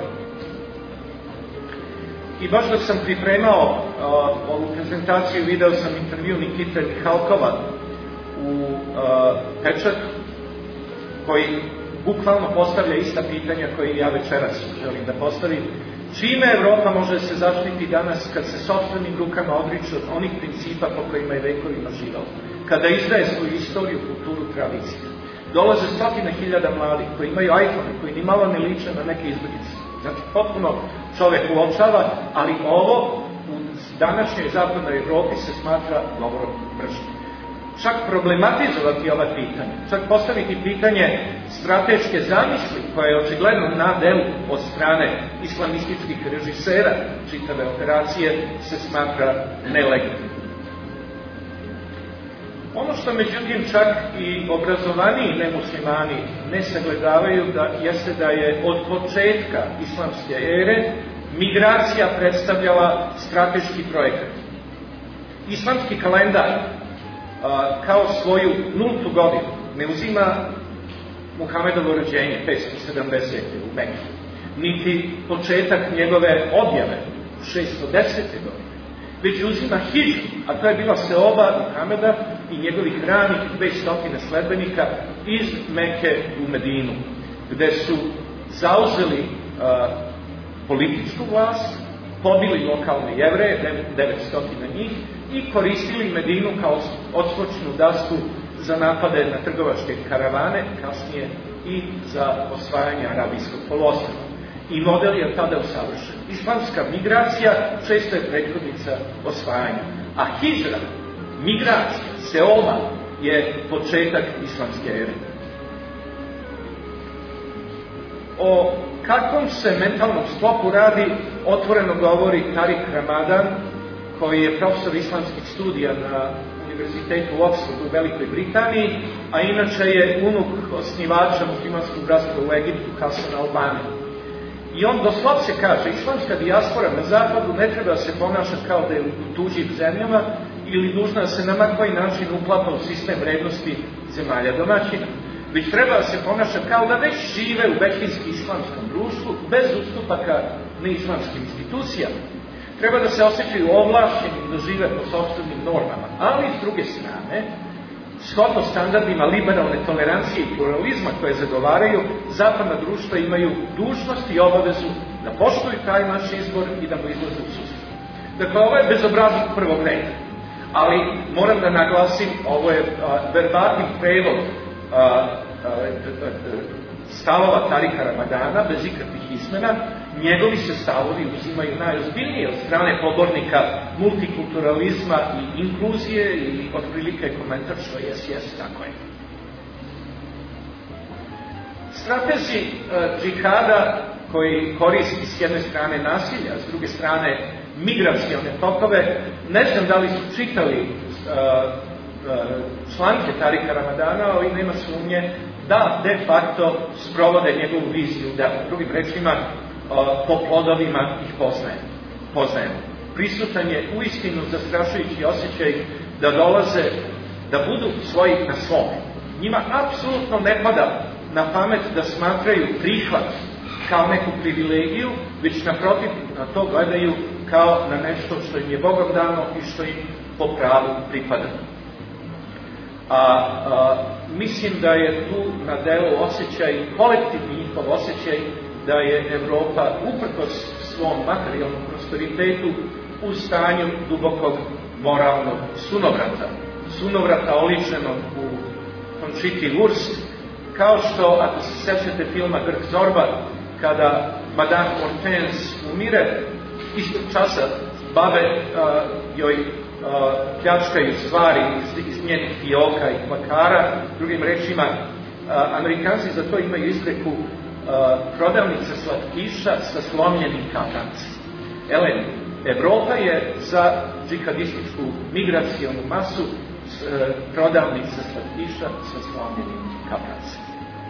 I baš dok sam pripremao ovu prezentaciju, video sam intervju Nikite Mihalkova u Pečatu, koji bukvalno postavlja ista pitanja koje ja večeras želim da postavim. Čime Evropa može da se zaštiti danas kad se sopstvenim rukama odriče od onih principa po kojima je vekovima živela? kada izdaje svoju istoriju, kulturu, tradiciju. Dolaze stotine hiljada mladih koji imaju iPhone, koji ni malo ne liče na neke izbjeglice. Znači, potpuno čovjek uopćava, ali ovo u današnjoj zapadnoj Evropi se smatra dobro mržnje. Čak problematizovati ova pitanja, čak postaviti pitanje strateške zamisli, koja je očigledno na delu od strane islamističkih režisera čitave operacije, se smatra nelegitimnim. Ono što međutim čak i obrazovaniji nemuslimani ne sagledavaju jeste da je od početka islamske ere migracija predstavljala strateški projekat. Islamski kalendar kao svoju nultu godinu ne uzima Muhamedovo rođenje 570. u Meku, niti početak njegove objave 610. godine, već uzima hidžru, a to je bila seoba Muhameda i njegovih ranih 200 sledbenika iz Meke u Medinu, gde su zauzeli političku vlast, pobili lokalne Jevreje, 900 njih, i koristili Medinu kao odskočnu dasku za napade na trgovačke karavane, kasnije i za osvajanje Arabijskog poluostrva. I model je tada usavršen. Islamska migracija često je prethodnica osvajanja, a hidžra, migracija, seoba, je početak islamske ere. O kakvom se mentalnom sklopu radi otvoreno govori Tariq Ramadan, koji je profesor islamskih studija na Univerzitetu u Oxfordu u Velikoj Britaniji, a inače je unuk osnivača muslimanskog bratstva u Egiptu, Hasana al-Banne. I on doslovce kaže, islamska dijaspora na zapadu ne treba da se ponaša kao da je u tuđim zemljama ili dužna da se na ma koji način uklapa u sistem vrednosti zemalja domaćina, već treba da se ponaša kao da već žive u većinski islamskom društvu, bez ustupaka neislamskim institucijama. Treba da se osjećaju ovlašćeni da žive po sopstvenim normama, ali s druge strane, shodno standardima liberalne tolerancije i pluralizma koje zagovaraju, zapadna društva imaju dužnost i obavezu da poštuju taj naš izbor i da mu izlaze u susret. Dakle, ovo je bezobrazluk prvog reda, ali moram da naglasim, ovo je verbatim prevod stavova Tarika Ramadana, bez ikakvih izmena. Njegovi se stavovi uzimaju najozbiljnije od strane pobornika multikulturalizma i inkluzije i otprilike komentar što jes, tako je. Stratezi džihada koji koristi s jedne strane nasilja, s druge strane migracione tokove, ne znam da li su čitali članke Tarika Ramadana, ali nema sumnje da de facto sprovode njegovu viziju, da drugim rečima po plodovima ih poznajemo. Prisutan je uistinu zastrašujući osjećaj da dolaze, da budu svoji na svom. Njima apsolutno ne pada na pamet da smatraju prihvat kao neku privilegiju, već naprotiv na to gledaju kao na nešto što im je Bogom dano i što im po pravu pripada. Mislim da je tu na delu osjećaj, kolektivni njihov osjećaj, da je Evropa uprkos svom materijalnom prosperitetu u stanju dubokog moralnog sunovrata oličenog u Conchiti Wurst, kao što, ako se sećate filma Grk Zorba, kada Madame Hortense umire, istog časa babe joj pljačkaju stvari iz njenih fioka i kvakara. Drugim rečima, Amerikanci za to imaju izreku prodavnica slatkiša sa slomljenim kapancem. Evropa je za džihadističku migracionu masu prodavnica slatkiša sa slomljenim kapancem.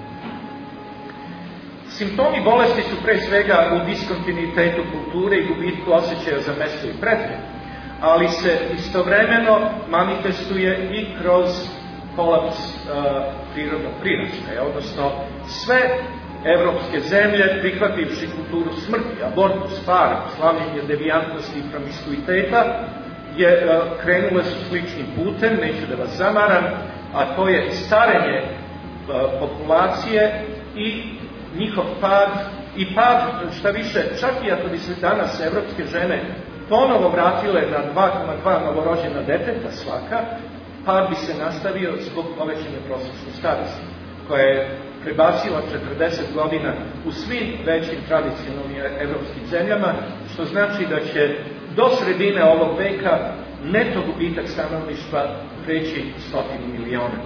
Simptomi bolesti su pre svega u diskontinuitetu kulture i gubitku osjećaja za mesto i predmet, ali se istovremeno manifestuje i kroz kolaps prirodnog priraštaja, odnosno sve evropske zemlje, prihvativši kulturu smrti, abortus, par, slavljenje devijantnosti i promiskuiteta, krenule su sličnim putem, neću da vas zamaram, a to je starenje populacije i njihov pad, i pad, šta više, čak i ako bi se danas evropske žene ponovo vratile na 2,2 novorođena deteta svaka, pad bi se nastavio zbog povećane prosječne starosti, koja je prebacila 40 godina u svim većim tradicionalnim evropskim zemljama, što znači da će do sredine ovog veka neto gubitak stanovništva preći 100 miliona.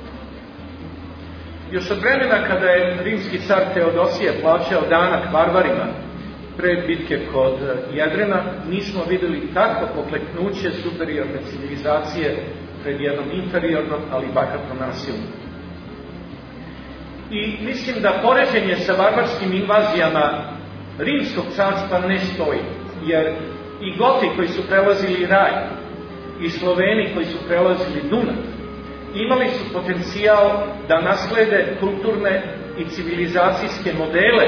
Još od vremena kada je rimski car Teodosije plaćao danak varvarima pre bitke kod Jedrena, nismo videli takvo pokleknuće superiorne civilizacije pred jednom inferiornom, ali bahatom nasilom. I mislim da poređenje sa varvarskim invazijama Rimskog carstva ne stoji, jer i Goti koji su prelazili Rajn i Sloveni koji su prelazili Dunav imali su potencijal da naslede kulturne i civilizacijske modele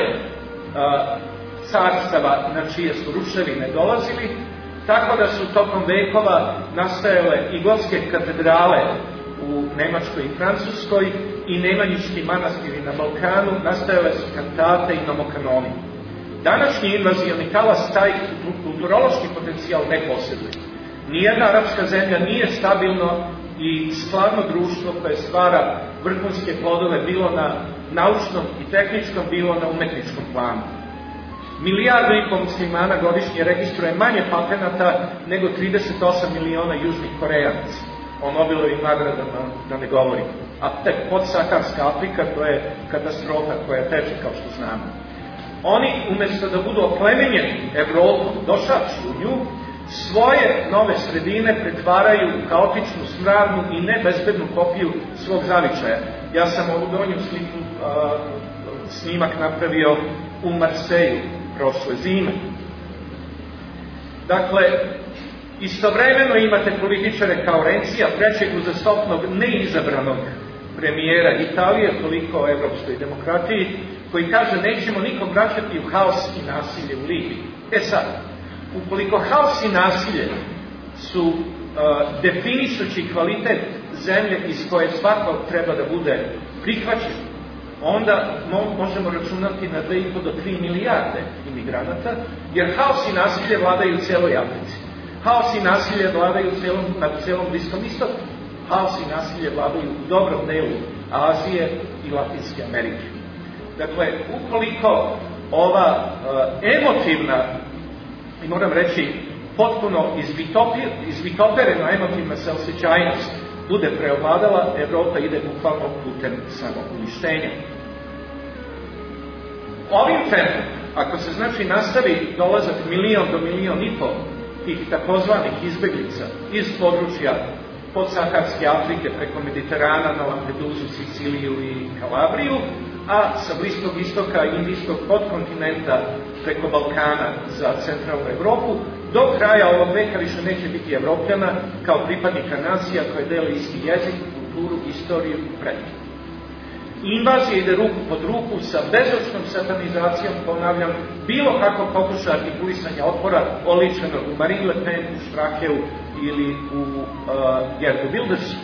carstava na čije su ruševine dolazili, tako da su tokom vekova nastajale i gotske katedrale u Nemačkoj i Francuskoj i nemanjički manastiri na Balkanu, nastajale su kantate i nomokanoni. Današnji invazioni talas taj kulturološki potencijal ne posjeduje. Nijedna arapska zemlja nije stabilno i skladno društvo koje stvara vrhunske plodove bilo na naučnom i tehničkom, bilo na umetničkom planu. 1,5 milijardu muslimana godišnje registruje manje patenata nego 38 miliona južnih Korejanaca. O Nobelovim nagradama da ne govorim. A tek podsaharska Afrika, to je katastrofa koja teče, kao što znamo. Oni, umjesto da budu oplemenjeni Evropom, došavši u nju, svoje nove sredine pretvaraju u kaotičnu, smradnu i nebezbednu kopiju svog zavičaja. Ja sam ovu donju sliku, snimak napravio u Marseju prošle zime. Dakle, istovremeno imate političare kao Rencija, trećeg uzastopnog neizabranog premijera Italije, toliko o evropskoj demokratiji, koji kaže nećemo nikom vraćati u haos i nasilje u Libiji. E sad, ukoliko haos i nasilje su definišući kvalitet zemlje iz koje svako treba da bude prihvaćen, onda možemo računati na 2,5 do 3 milijarde imigranata, jer haos i nasilje vladaju u cijeloj Africi. Haos i nasilje vladaju na cijelom Bliskom istoku. Haos i nasilje vladaju u dobrom delu Azije i Latinske Amerike. Dakle, ukoliko ova emotivna, i moram reći, potpuno izvitoperena emotivna saosećajnost bude preovladala, Evropa ide bukvalno putem samouništenja. Ovim tempom, ako se znači nastavi dolazak 1 do 1,5 miliona tih takozvanih izbeglica iz područja podsaharske Afrike preko Mediterana na Lampedusu, Siciliju i Kalabriju, a sa Bliskog istoka i Indijskog podkontinenta preko Balkana za centralnu Evropu, do kraja ovog veka više neće biti Evropljana kao pripadnika nacija koje dele isti jezik, kulturu, istoriju i predmet. Invazija ide ruku pod ruku sa bezočnom satanizacijom, ponavljam, bilo kako pokuša artikulisanja otpora oličenog u Marine Le Pen, u Stracheu ili u Gerdu Wildersu.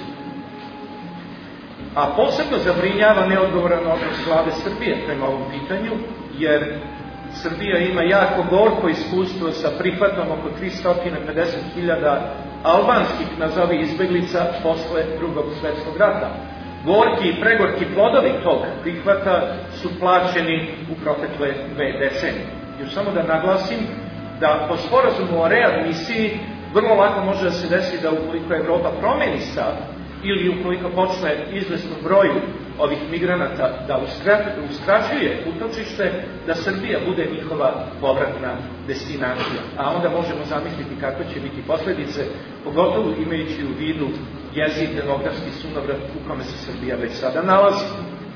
A posebno zabrinjava neodgovoran odnos vlade Srbije prema ovom pitanju, jer Srbija ima jako gorko iskustvo sa prihvatom oko 350.000 albanskih, nazovi, izbeglica posle Drugog svjetskog rata. Gorki i pregorki plodovi tog prihvata su plaćeni u protekle 2 decenije. Još samo da naglasim da po sporazumu o readmisiji vrlo lako može da se desi da ukoliko Evropa promeni stav ili ukoliko počne izvesnom broju ovih migranata da uskraćuje utočište, da Srbija bude njihova povratna destinacija. A onda možemo zamisliti kakve će biti posljedice, pogotovo imajući u vidu jezik, demografski sunovrat u kome se Srbija već sada nalazi.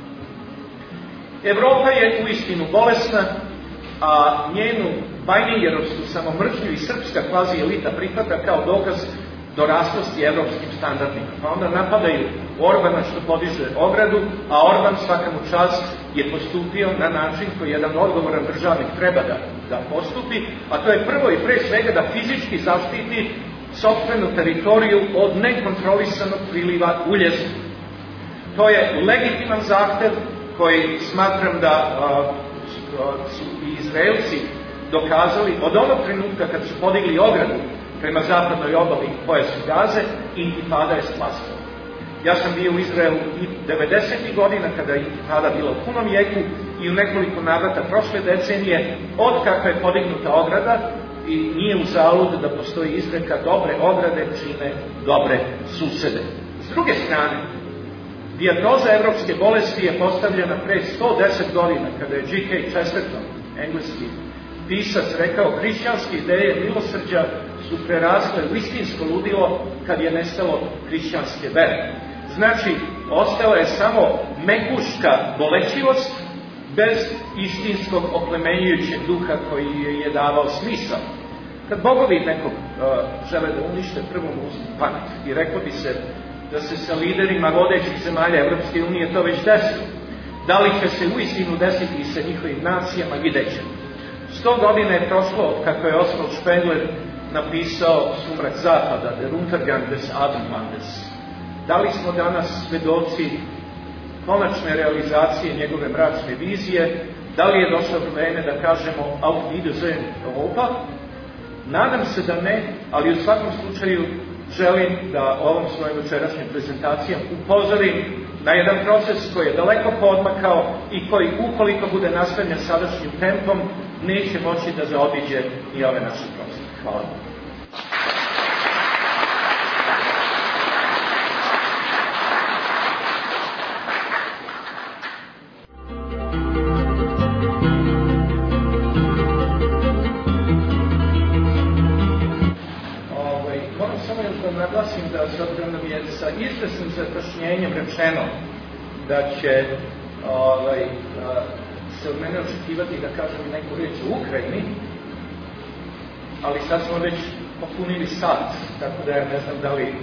Evropa je uistinu bolesna, a njenu bajningerovsku samomržnju i srpska kvazi elita prihvata kao dokaz doraslosti evropskim standardima. Pa onda napadaju Orbana što podiže ogradu, a Orban, svaka mu čast, je postupio na način koji jedan odgovoran državnik treba da postupi, a to je prvo i pre svega da fizički zaštiti sopstvenu teritoriju od nekontrolisanog priliva uljeza. To je legitiman zahtev koji smatram da su i Izraelci dokazali od onog trenutka kad su podigli ogradu prema zapadnoj obali pojasu Gaze, intifada je splasila. Ja sam bio u Izraelu i 90. godina, kada je tada bila u punom jeku, i u nekoliko navrata prošle decenije, od kako je podignuta ograda, i nije u zalud da postoji izreka dobre ograde čine dobre susede. S druge strane, dijagnoza evropske bolesti je postavljena pre 110 godina, kada je G.K. Chesterton, engleski pisac, rekao: hrišćanske ideje milosrđa su prerasle u istinsko ludilo kad je nestalo hrišćanske vere. Znači, ostala je samo mekuška bolećivost bez istinskog oplemenjujućeg duha koji je davao smisao. Kad bogovi nekog žele da unište, prvo mu uzmu pamet. I reklo bi se da se sa liderima vodećih zemalja Evropske unije to već desilo. Da li će se uistinu desiti i sa njihovim nacijama, vidjet ćemo. 100 godina je prošlo kako je Oswald Spengler napisao Sumrak zapada, Der Untergang des Abendlandes. Da li smo danas svedoci konačne realizacije njegove mračne vizije? Da li je došlo vreme da kažemo auf Wiedersehen Europa? Nadam se da ne, ali u svakom slučaju želim da ovom svojom večerašnjom prezentacijom upozorim na jedan proces koji je daleko poodmakao i koji, ukoliko bude nastavljen sadašnjim tempom, neće moći da zaobiđe i ove naše prostore. Hvala. Naglasim da s obzirom nam je sa izvesnim zakašnjenjem rečeno da će se od mene očekivati da kažem neku riječ o Ukrajini, ali sad smo već popunili sat, tako da ja ne znam da li...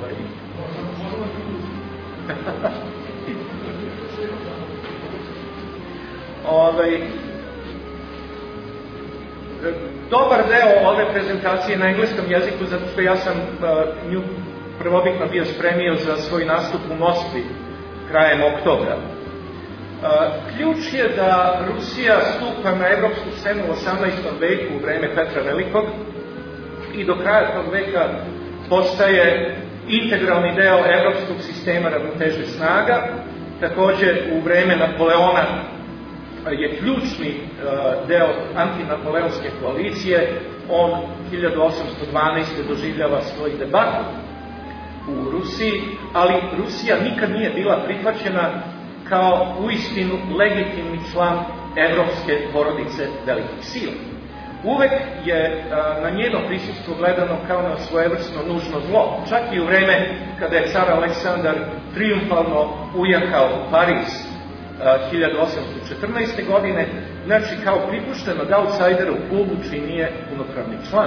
Dobar deo ove prezentacije na engleskom jeziku, zato što ja sam nju prvobitno bio spremio za svoj nastup u Moskvi krajem oktobra. Ključ je da Rusija stupa na evropsku scenu u 18. veku u vreme Petra Velikog i do kraja tog veka postaje integralni deo evropskog sistema ravnoteže snaga. Također u vreme Napoleona je ključni deo antinapoleonske koalicije. On 1812. doživljava svoj debakl u Rusiji, ali Rusija nikad nije bila prihvaćena kao uistinu legitimni član evropske porodice velikih sila. Uvek je na njeno prisustvo gledano kao na svojevrsno nužno zlo. Čak i u vreme kada je car Aleksandar trijumfalno ujahao u Pariz 1814. godine, znači kao pripuštenog outsidera u klubu čiji nije punopravni član.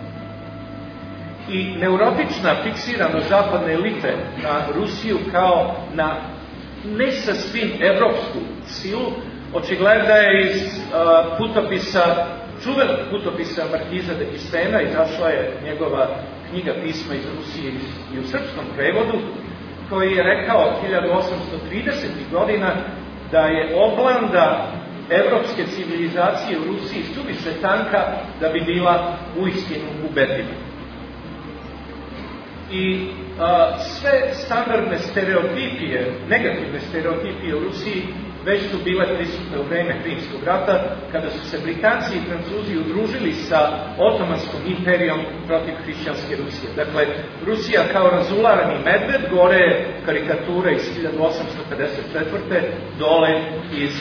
I neurotična fiksiranost zapadne elite na Rusiju kao na ne sasvim evropsku silu očigledna je iz čuvenog putopisa Markiza de Kistena. Izašla je njegova knjiga Pisma iz Rusije i u srpskom prevodu, koji je rekao 1830. godina da je oblanda evropske civilizacije u Rusiji suviše tanka da bi bila uistinu ubedljiva. I sve standardne stereotipije, negativne stereotipije u Rusiji već su bile prisutne u vreme Krimskog rata, kada su se Britanci i Francuzi udružili sa Otomanskom imperijom protiv hrišćanske Rusije. Dakle, Rusija kao razularani medved, gore karikature iz 1854. dole iz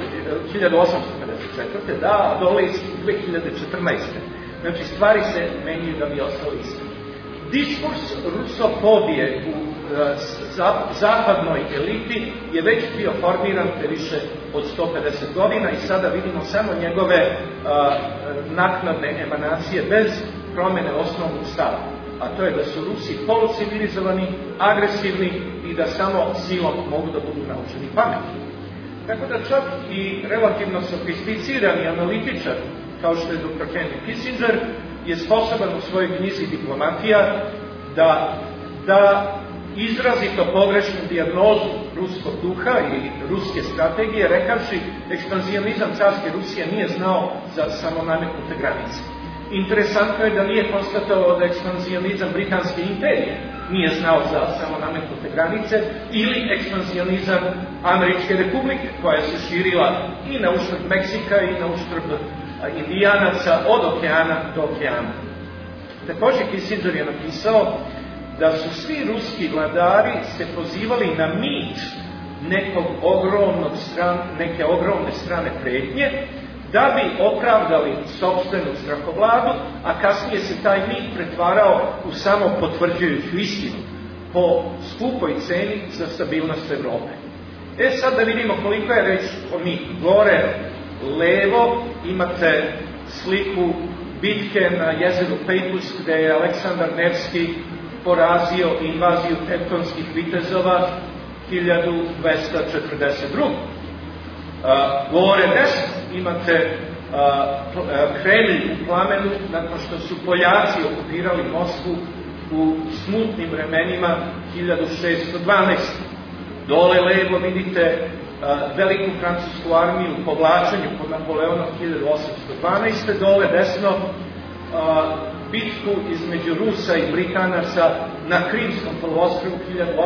1854. da, dole iz 2014. Znači, stvari se menjaju da bi ostali isti. Diskurs rusofobije u zapadnoj eliti je već bio formiran te više od 150 godina i sada vidimo samo njegove naknadne emanacije bez promjene osnovnog stava. A to je da su Rusi polucivilizovani, agresivni i da samo silom mogu da budu naučeni pameti. Tako da čak i relativno sofisticirani analitičar, kao što je dr. Henry Kissinger, je sposoban u svojoj knjizi Diplomatija da izrazito pogrešnu dijagnozu ruskog duha i ruske strategije, rekavši ekspanzionizam carske Rusije nije znao za samonametnute granice. Interesantno je da nije konstatovao da ekspanzionizam Britanske imperije nije znao za samo nametnute granice, ili ekspanzionizam Američke republike, koja se širila i na uštrb Meksika i na uštrb Indijanaca od okeana do okeana. Također Kissinger je napisao da su svi ruski vladari se pozivali na mit neke ogromne strane pretnje, da bi opravdali sopstvenu strahovladu, a kasnije se taj mit pretvarao u samo potvrđujuću istinu po skupoj ceni za stabilnost Evrope. Sad da vidimo koliko je reč o mitu. Gore levo imate sliku bitke na jezeru Pejtus, gde je Aleksandar Nevski porazio invaziju tevtonskih vitezova 1242. Gore desno imate Kremlj u plamenu nakon što su Poljaci okupirali Moskvu u smutnim vremenima 1612. Dole levo vidite veliku francusku armiju u povlačenju pod Napoleonom 1812. Dole desno bitku između Rusa i Britanaca na Krimskom poluostrvu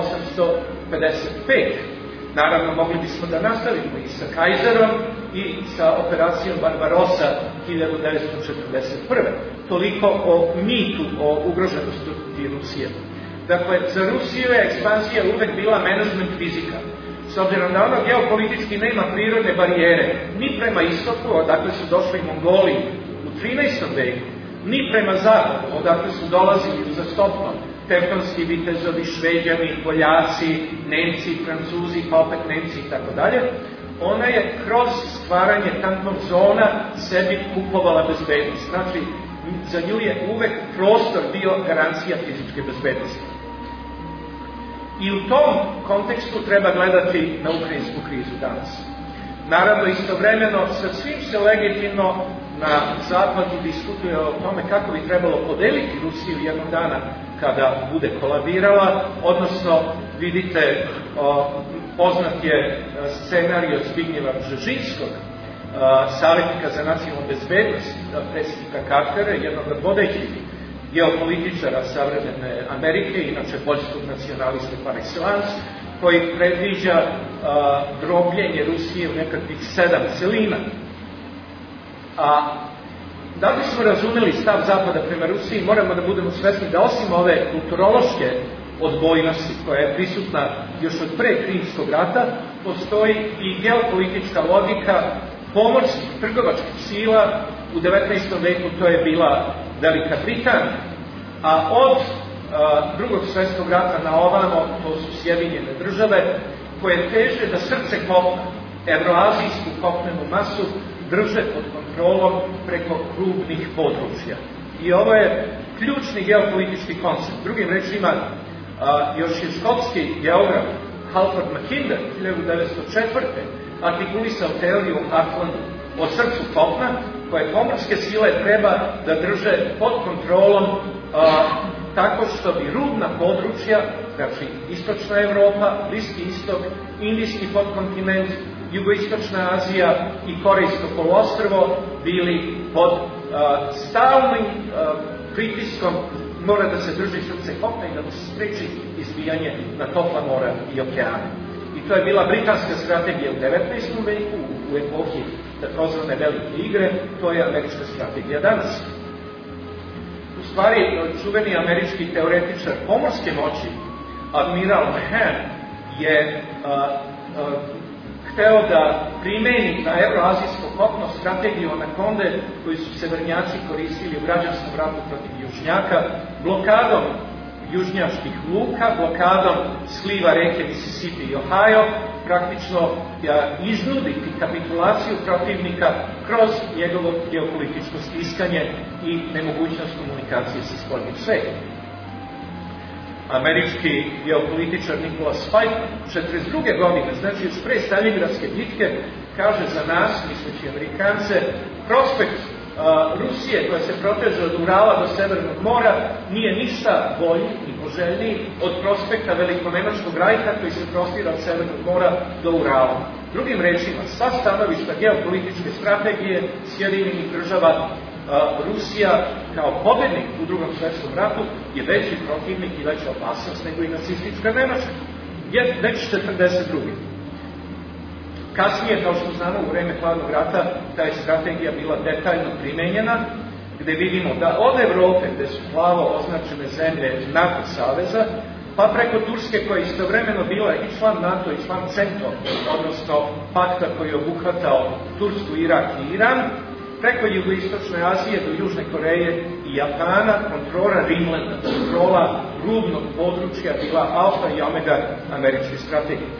1855. Naravno, mogli bismo da nastavimo i sa Kajzerom i sa operacijom Barbarossa 1941. Toliko o mitu, o ugroženosti Rusije. Dakle, za Rusiju je ekspanzija uvek bila menadžment fizika. S obzirom da ono geopolitički nema prirodne barijere, ni prema istoku, odakle su došli Mongoli u 13. veku, ni prema zapadu, odakle su dolazili uzastopno tevtonski vitezovi, Šveđani, Poljaci, Nemci, Francuzi, pa opet Nemci i tako dalje, ona je kroz stvaranje tampon zona sebi kupovala bezbednost. Znači, za nju je uvek prostor bio garancija fizičke bezbednosti. I u tom kontekstu treba gledati na ukrajinsku krizu danas. Naravno, istovremeno, sa svim se legitimno na zapadu diskutuje o tome kako bi trebalo podeliti Rusiju jednog dana kada bude kolabirala, odnosno, vidite, poznat je scenario Zbignjeva Bžežinskog, savjetnika za nacionalnu bezbednost, predsjednika Cartera, jednog od vodećih geopolitičara savremene Amerike, inače poljskog nacionaliste par excellence, koji predviđa drobljenje Rusije u nekakvih 7 celina. A da bismo razumeli stav Zapada prema Rusiji, moramo da budemo svesni da osim ove kulturološke odbojnosti koja je prisutna još od pre Krimskog rata, postoji i geopolitička logika pomorskih trgovačkih sila. U 19. veku to je bila Velika Britanija, a od Drugog svjetskog rata na ovamo to su Sjedinjene države, koje teže da srce kopna, evroazijsku kopnenu masu, drže pod kontrolom preko krupnih područja. I ovo je ključni geopolitički koncept. Drugim rečima, još je škotski geograf Halford Mackinder 1904. artikulisao teoriju Heartlandu o srcu kopna, koje pomorske sile treba da drže pod kontrolom tako što bi rubna područja, znači Istočna Evropa, Bliski istok, Indijski podkontinent, Jugoistočna Azija i Korejsko poluostrvo bili pod stalnim pritiskom, mora da se drži srce kopna i da se spreči izbijanje na topla mora i okeane. I to je bila britanska strategija u 19. veku, u epohi takozvane velike igre, to je američka strategija danas. U stvari, čuveni američki teoretičar pomorske moći, admiral Mahan, je hteo da primeni na evroazijsko kopno strategiju anakonde koju su severnjaci koristili u građanskom ratu protiv južnjaka, blokadom južnjačkih luka, blokadom sliva reke Mississippi i Ohio, praktično iznuditi kapitulaciju protivnika kroz njegovo geopolitičko stiskanje i nemogućnost komunikacije sa spoljnim svetom. Američki geopolitičar Nikola Spike 1942. godine, znači još pre Staljingradske bitke, kaže za nas, misleći Amerikance, prospekt Rusije koja se proteže od Urala do Severnog mora nije ništa bolji i poželjniji od prospekta Velikonemačkog rajha koji se prostira od Severnog mora do Urala. Drugim rečima, sa stanovišta geopolitičke strategije Sjedinjenih država, Rusija kao pobednik u Drugom svjetskom ratu je veći protivnik i veća opasnost nego i nacistička Nemačka. Već 1942. Kasnije, kao što znamo, u vreme hladnog rata, ta je strategija bila detaljno primenjena, gde vidimo da od Evrope, gde su plavo označene zemlje NATO saveza, pa preko Turske koja je istovremeno bila i član NATO i član CENTO, odnosno pakta koji je obuhvatao Tursku, Irak i Iran, preko jugoistočne Azije do Južne Koreje i Japana, kontrola Rimlanda, kontrola rubnog područja bila alfa i omega američke strategije.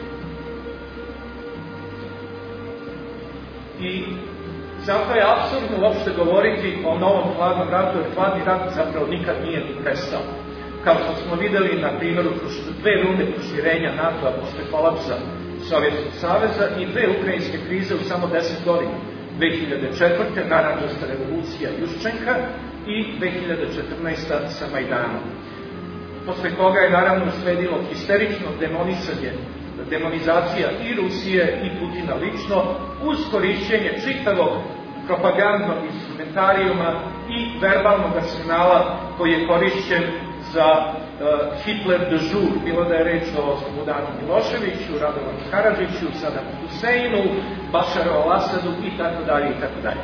I zato je apsurdno uopšte govoriti o novom hladnom ratu, jer hladni rat zapravo nikad nije ni prestao. Kao što smo videli na primjeru dve runde proširenja NATO-a posle kolapsa Sovjetskog saveza i dve ukrajinske krize u samo 10 godina. 2004. naranđasta revolucija Juščenka i 2014. sa Majdanom. Posle koga je naravno sledilo histerično demonizacija i Rusije i Putina lično, uz korišćenje čitavog propagandnog instrumentarijuma i verbalnog arsenala koji je korišćen za Hitler de jour, bilo da je reč o Slobodanu Miloševiću, Radovanu Karadžiću, Sadamu Huseinu, Bašaru al-Asadu i tako dalje i tako dalje.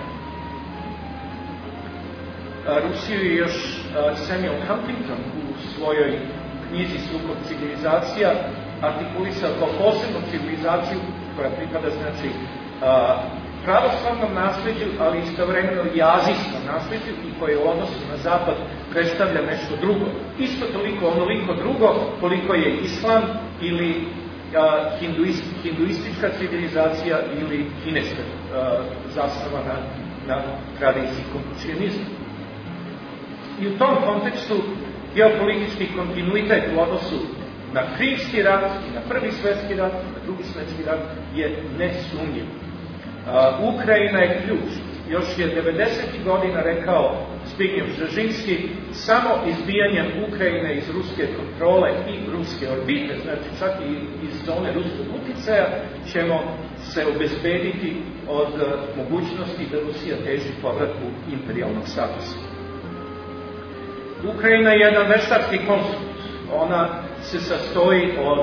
Rusiju je još Samuel Huntington u svojoj knjizi Sukob civilizacija artikulisao kao posebnu civilizaciju koja pripada, znači, pravoslavnom nasleđu, ali istovremeno i azijskom nasleđu i koje u odnosu na zapad predstavlja nešto drugo. Isto toliko, onoliko drugo, koliko je islam ili hinduistička civilizacija ili kineska zastava na tradiciji konfucijanizma. I u tom kontekstu geopolitički kontinuitet u odnosu na Krimski rat i na Prvi svjetski rat i na Drugi svjetski rat je nesumnjiv. Ukrajina je ključ. Još je 90. godina rekao Zbigniew Brzezinski, samo izbijanjem Ukrajine iz ruske kontrole i ruske orbite, znači čak i iz zone ruskog uticaja, ćemo se obezbediti od mogućnosti da Rusija teži povratku imperijalnog statusa. Ukrajina je jedan veštački konstrukt. Ona se sastoji od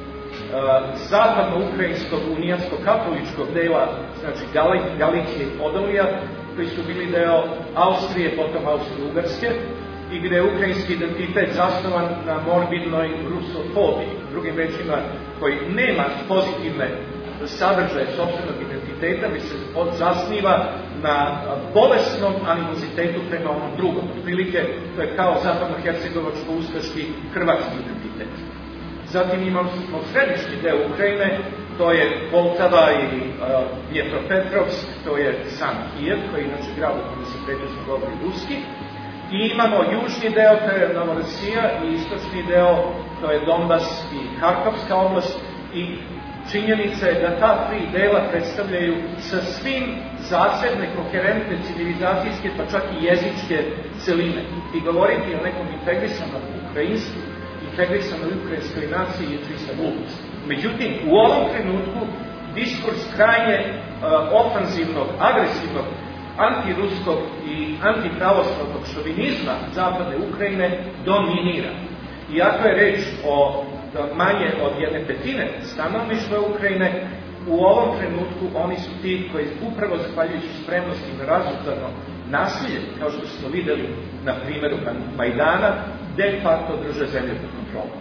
zapadno-ukrajinskog unijansko-katoličkog dela, znači Galicije i Podolija, koji su bili deo Austrije, potom Austro-Ugarske, i gde je ukrajinski identitet zasnovan na morbidnoj rusofobiji, drugim rečima, koji nema pozitivne sadržaje sopstvenog identiteta, bi se zasniva na bolesnom animozitetu prema onom drugom. Otprilike, to je kao zapadno-hercegovačko-ustaški hrvatski identitet. Zatim imamo središnji deo Ukrajine, to je Poltava i Dnjepropetrovsk, to je sam Kijev, koji je inače grad u kome se pretežno govori ruski. I imamo južni deo, to je Novorossija, i istočni deo, to je Donbas i Harkovska oblast. I činjenica je da ta tri dela predstavljaju sa svim zasebne, koherentne, civilizacijske, pa čak i jezičke celine. I govoriti o nekom integrisanom ukrajinstvu, integrisanoj ukrajinskoj naciji je čista glupost. Međutim, u ovom trenutku diskurs krajnje ofanzivnog, agresivnog, antiruskog i antipravoslavnog šovinizma zapadne Ukrajine dominira. Iako je reč o manje od 1/5 stanovništva Ukrajine, u ovom trenutku oni su ti koji upravo zahvaljujući spremnosti na razudano nasilje, kao što smo videli na primjeru Majdana, de facto drže zemlje pod kontrolom.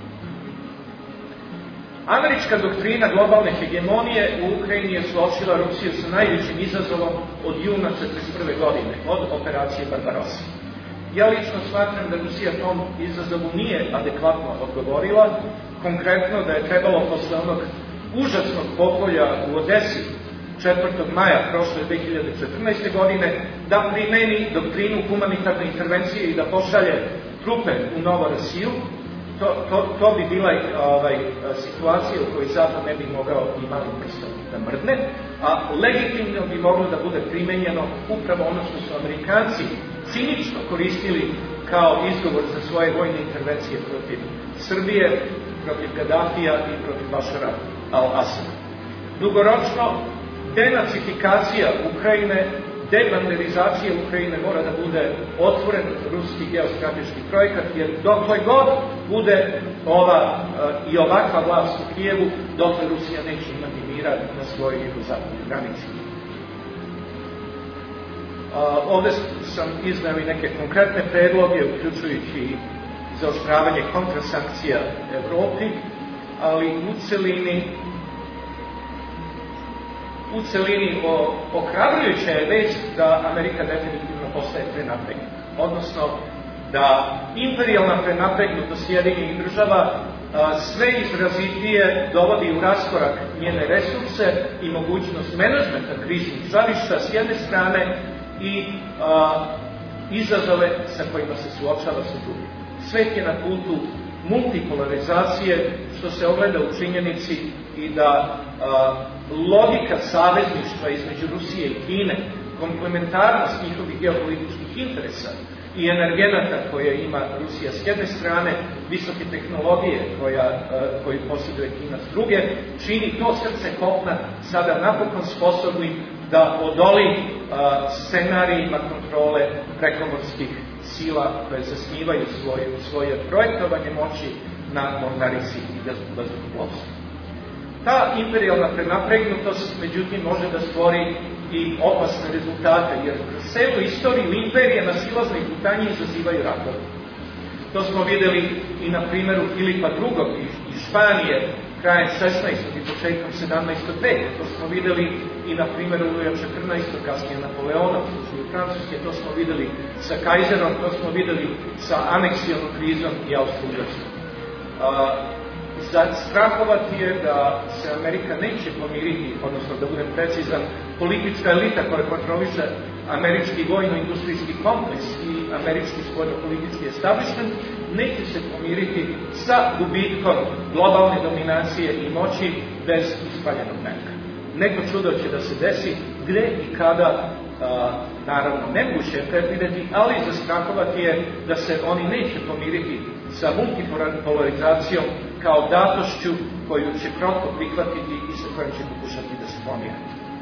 Američka doktrina globalne hegemonije u Ukrajini je suočila Rusiju sa najvećim izazovom od juna 1941. godine, od operacije Barbarossa. Ja lično smatram da Rusija tom izazovu nije adekvatno odgovorila, konkretno da je trebalo posle onog užasnog pokolja u Odesi 4. maja prošle 2014. godine da primeni doktrinu humanitarne intervencije i da pošalje trupe u Novorossiju. To bi bila situacija u kojoj Zapad ne bi mogao i malim prstom da mrdne, a legitimno bi moglo da bude primenjeno upravo ono što su Amerikanci cinično koristili kao izgovor za svoje vojne intervencije protiv Srbije, protiv Gaddafija i protiv Bašara al-Asada. Dugoročno, denacifikacija Ukrajine debanderizacije Ukrajine mora da bude otvoren ruski geostrateški projekat, jer dokle god bude i ovakva vlast u Kijevu, dokle Rusija neće imati mira na svojoj jugozapadnoj granici. Ovde sam iznao i neke konkretne predloge, uključujući zaoštravanje kontrasankcija Evropi, ali u celini ohrabrujuća je vest da Amerika definitivno postaje prenapregnuta. Odnosno, da imperijalna prenapregnutost Sjedinjenih država sve izrazitije dovodi u raskorak njene resurse i mogućnost menadžmenta kriznih žarišta s jedne strane i izazove sa kojima se suočava sa drugim. Svet je na putu multipolarizacije, što se ogleda u činjenici i da logika savezništva između Rusije i Kine, komplementarnost njihovih geopolitičkih interesa i energenata koje ima Rusija s jedne strane, visoke tehnologije koju posjeduje Kina s druge, čini to srce kopna sada napokon sposobnim da odoli scenarijima kontrole prekomorskih sila koje zasnivaju svoje projektovanje moći na mornarici i vazduhoplovstvu. Ta imperijalna prenapregnutost, međutim, može da stvori i opasne rezultate, jer celu istoriju imperije na silaznoj putanji izazivaju ratove. To smo videli i na primjeru Filipa II. Iz Španije krajem 16. i početkom 17. veka. To smo videli i na primjeru Luja XIV. Kasnije Napoleona, u Francuske, to smo videli sa Kajzerom, to smo videli sa aneksijalnom krizom i Austro-Ugarskom. Strahovati je da se Amerika neće pomiriti, odnosno da budem precizan, politička elita koja kontroliše američki vojno-industrijski kompleks i američki spoljno-politički establishment, neće se pomiriti sa gubitkom globalne dominacije i moći bez ispaljenog meka. Neko čudo će da se desi, gde i kada, naravno, nemoguće je predvideti, ali zastrahovati je da se oni neće pomiriti sa multipolarizacijom kao datošću koju će krotko prihvatiti i sa kojom će pokušati da se pomire.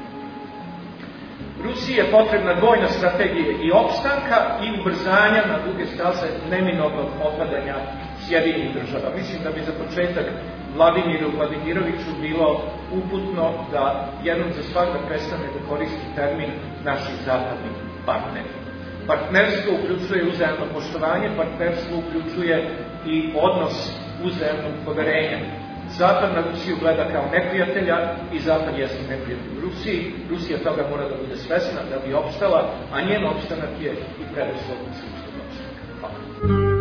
Rusiji je potrebna dvojna strategija i opstanka i ubrzanja na duge staze neminovnog opadanja Sjedinjenih država. Mislim da bi za početak Vladimiru Vladimiroviću bilo uputno da jednom za svakda prestane da koristi termin naših zapadnih partneri. Partnerstvo uključuje uzajamno poštovanje, partnerstvo uključuje i odnos uzajamnog poverenja. Zapad na Rusiju gleda kao neprijatelja i Zapad jeste neprijatelj Rusiji. Rusija toga mora da bude svesna da bi opstala, a njen opstanak je i preduslov srpskog opstanka. Hvala.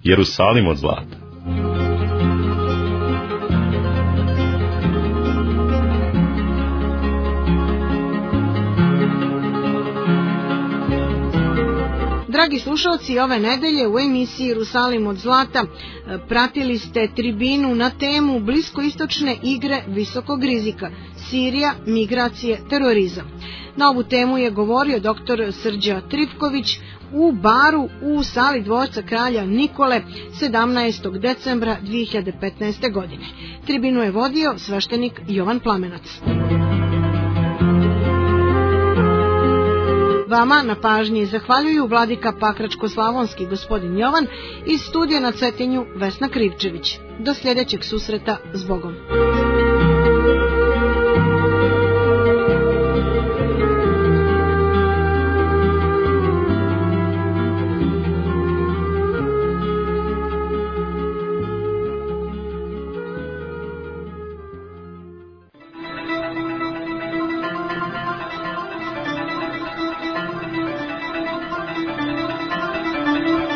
Jerusalim od zlata. Dragi slušalci, ove nedelje u emisiji Jerusalim od zlata pratili ste tribinu na temu bliskoistočne igre visokog rizika, Sirija, migracije, terorizam. Na ovu temu je govorio dr. Srđa Trifković u baru u sali dvorca kralja Nikole 17. decembra 2015. godine. Tribinu je vodio sveštenik Jovan Plamenac. Vama na pažnji zahvaljuju vladika Pakračko-slavonski gospodin Jovan, iz studija na Cetinju Vesna Krivčević. Do sljedećeg susreta, s Bogom.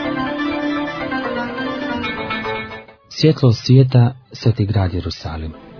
Svjetlo svijeta, sveti grad Jerusalim.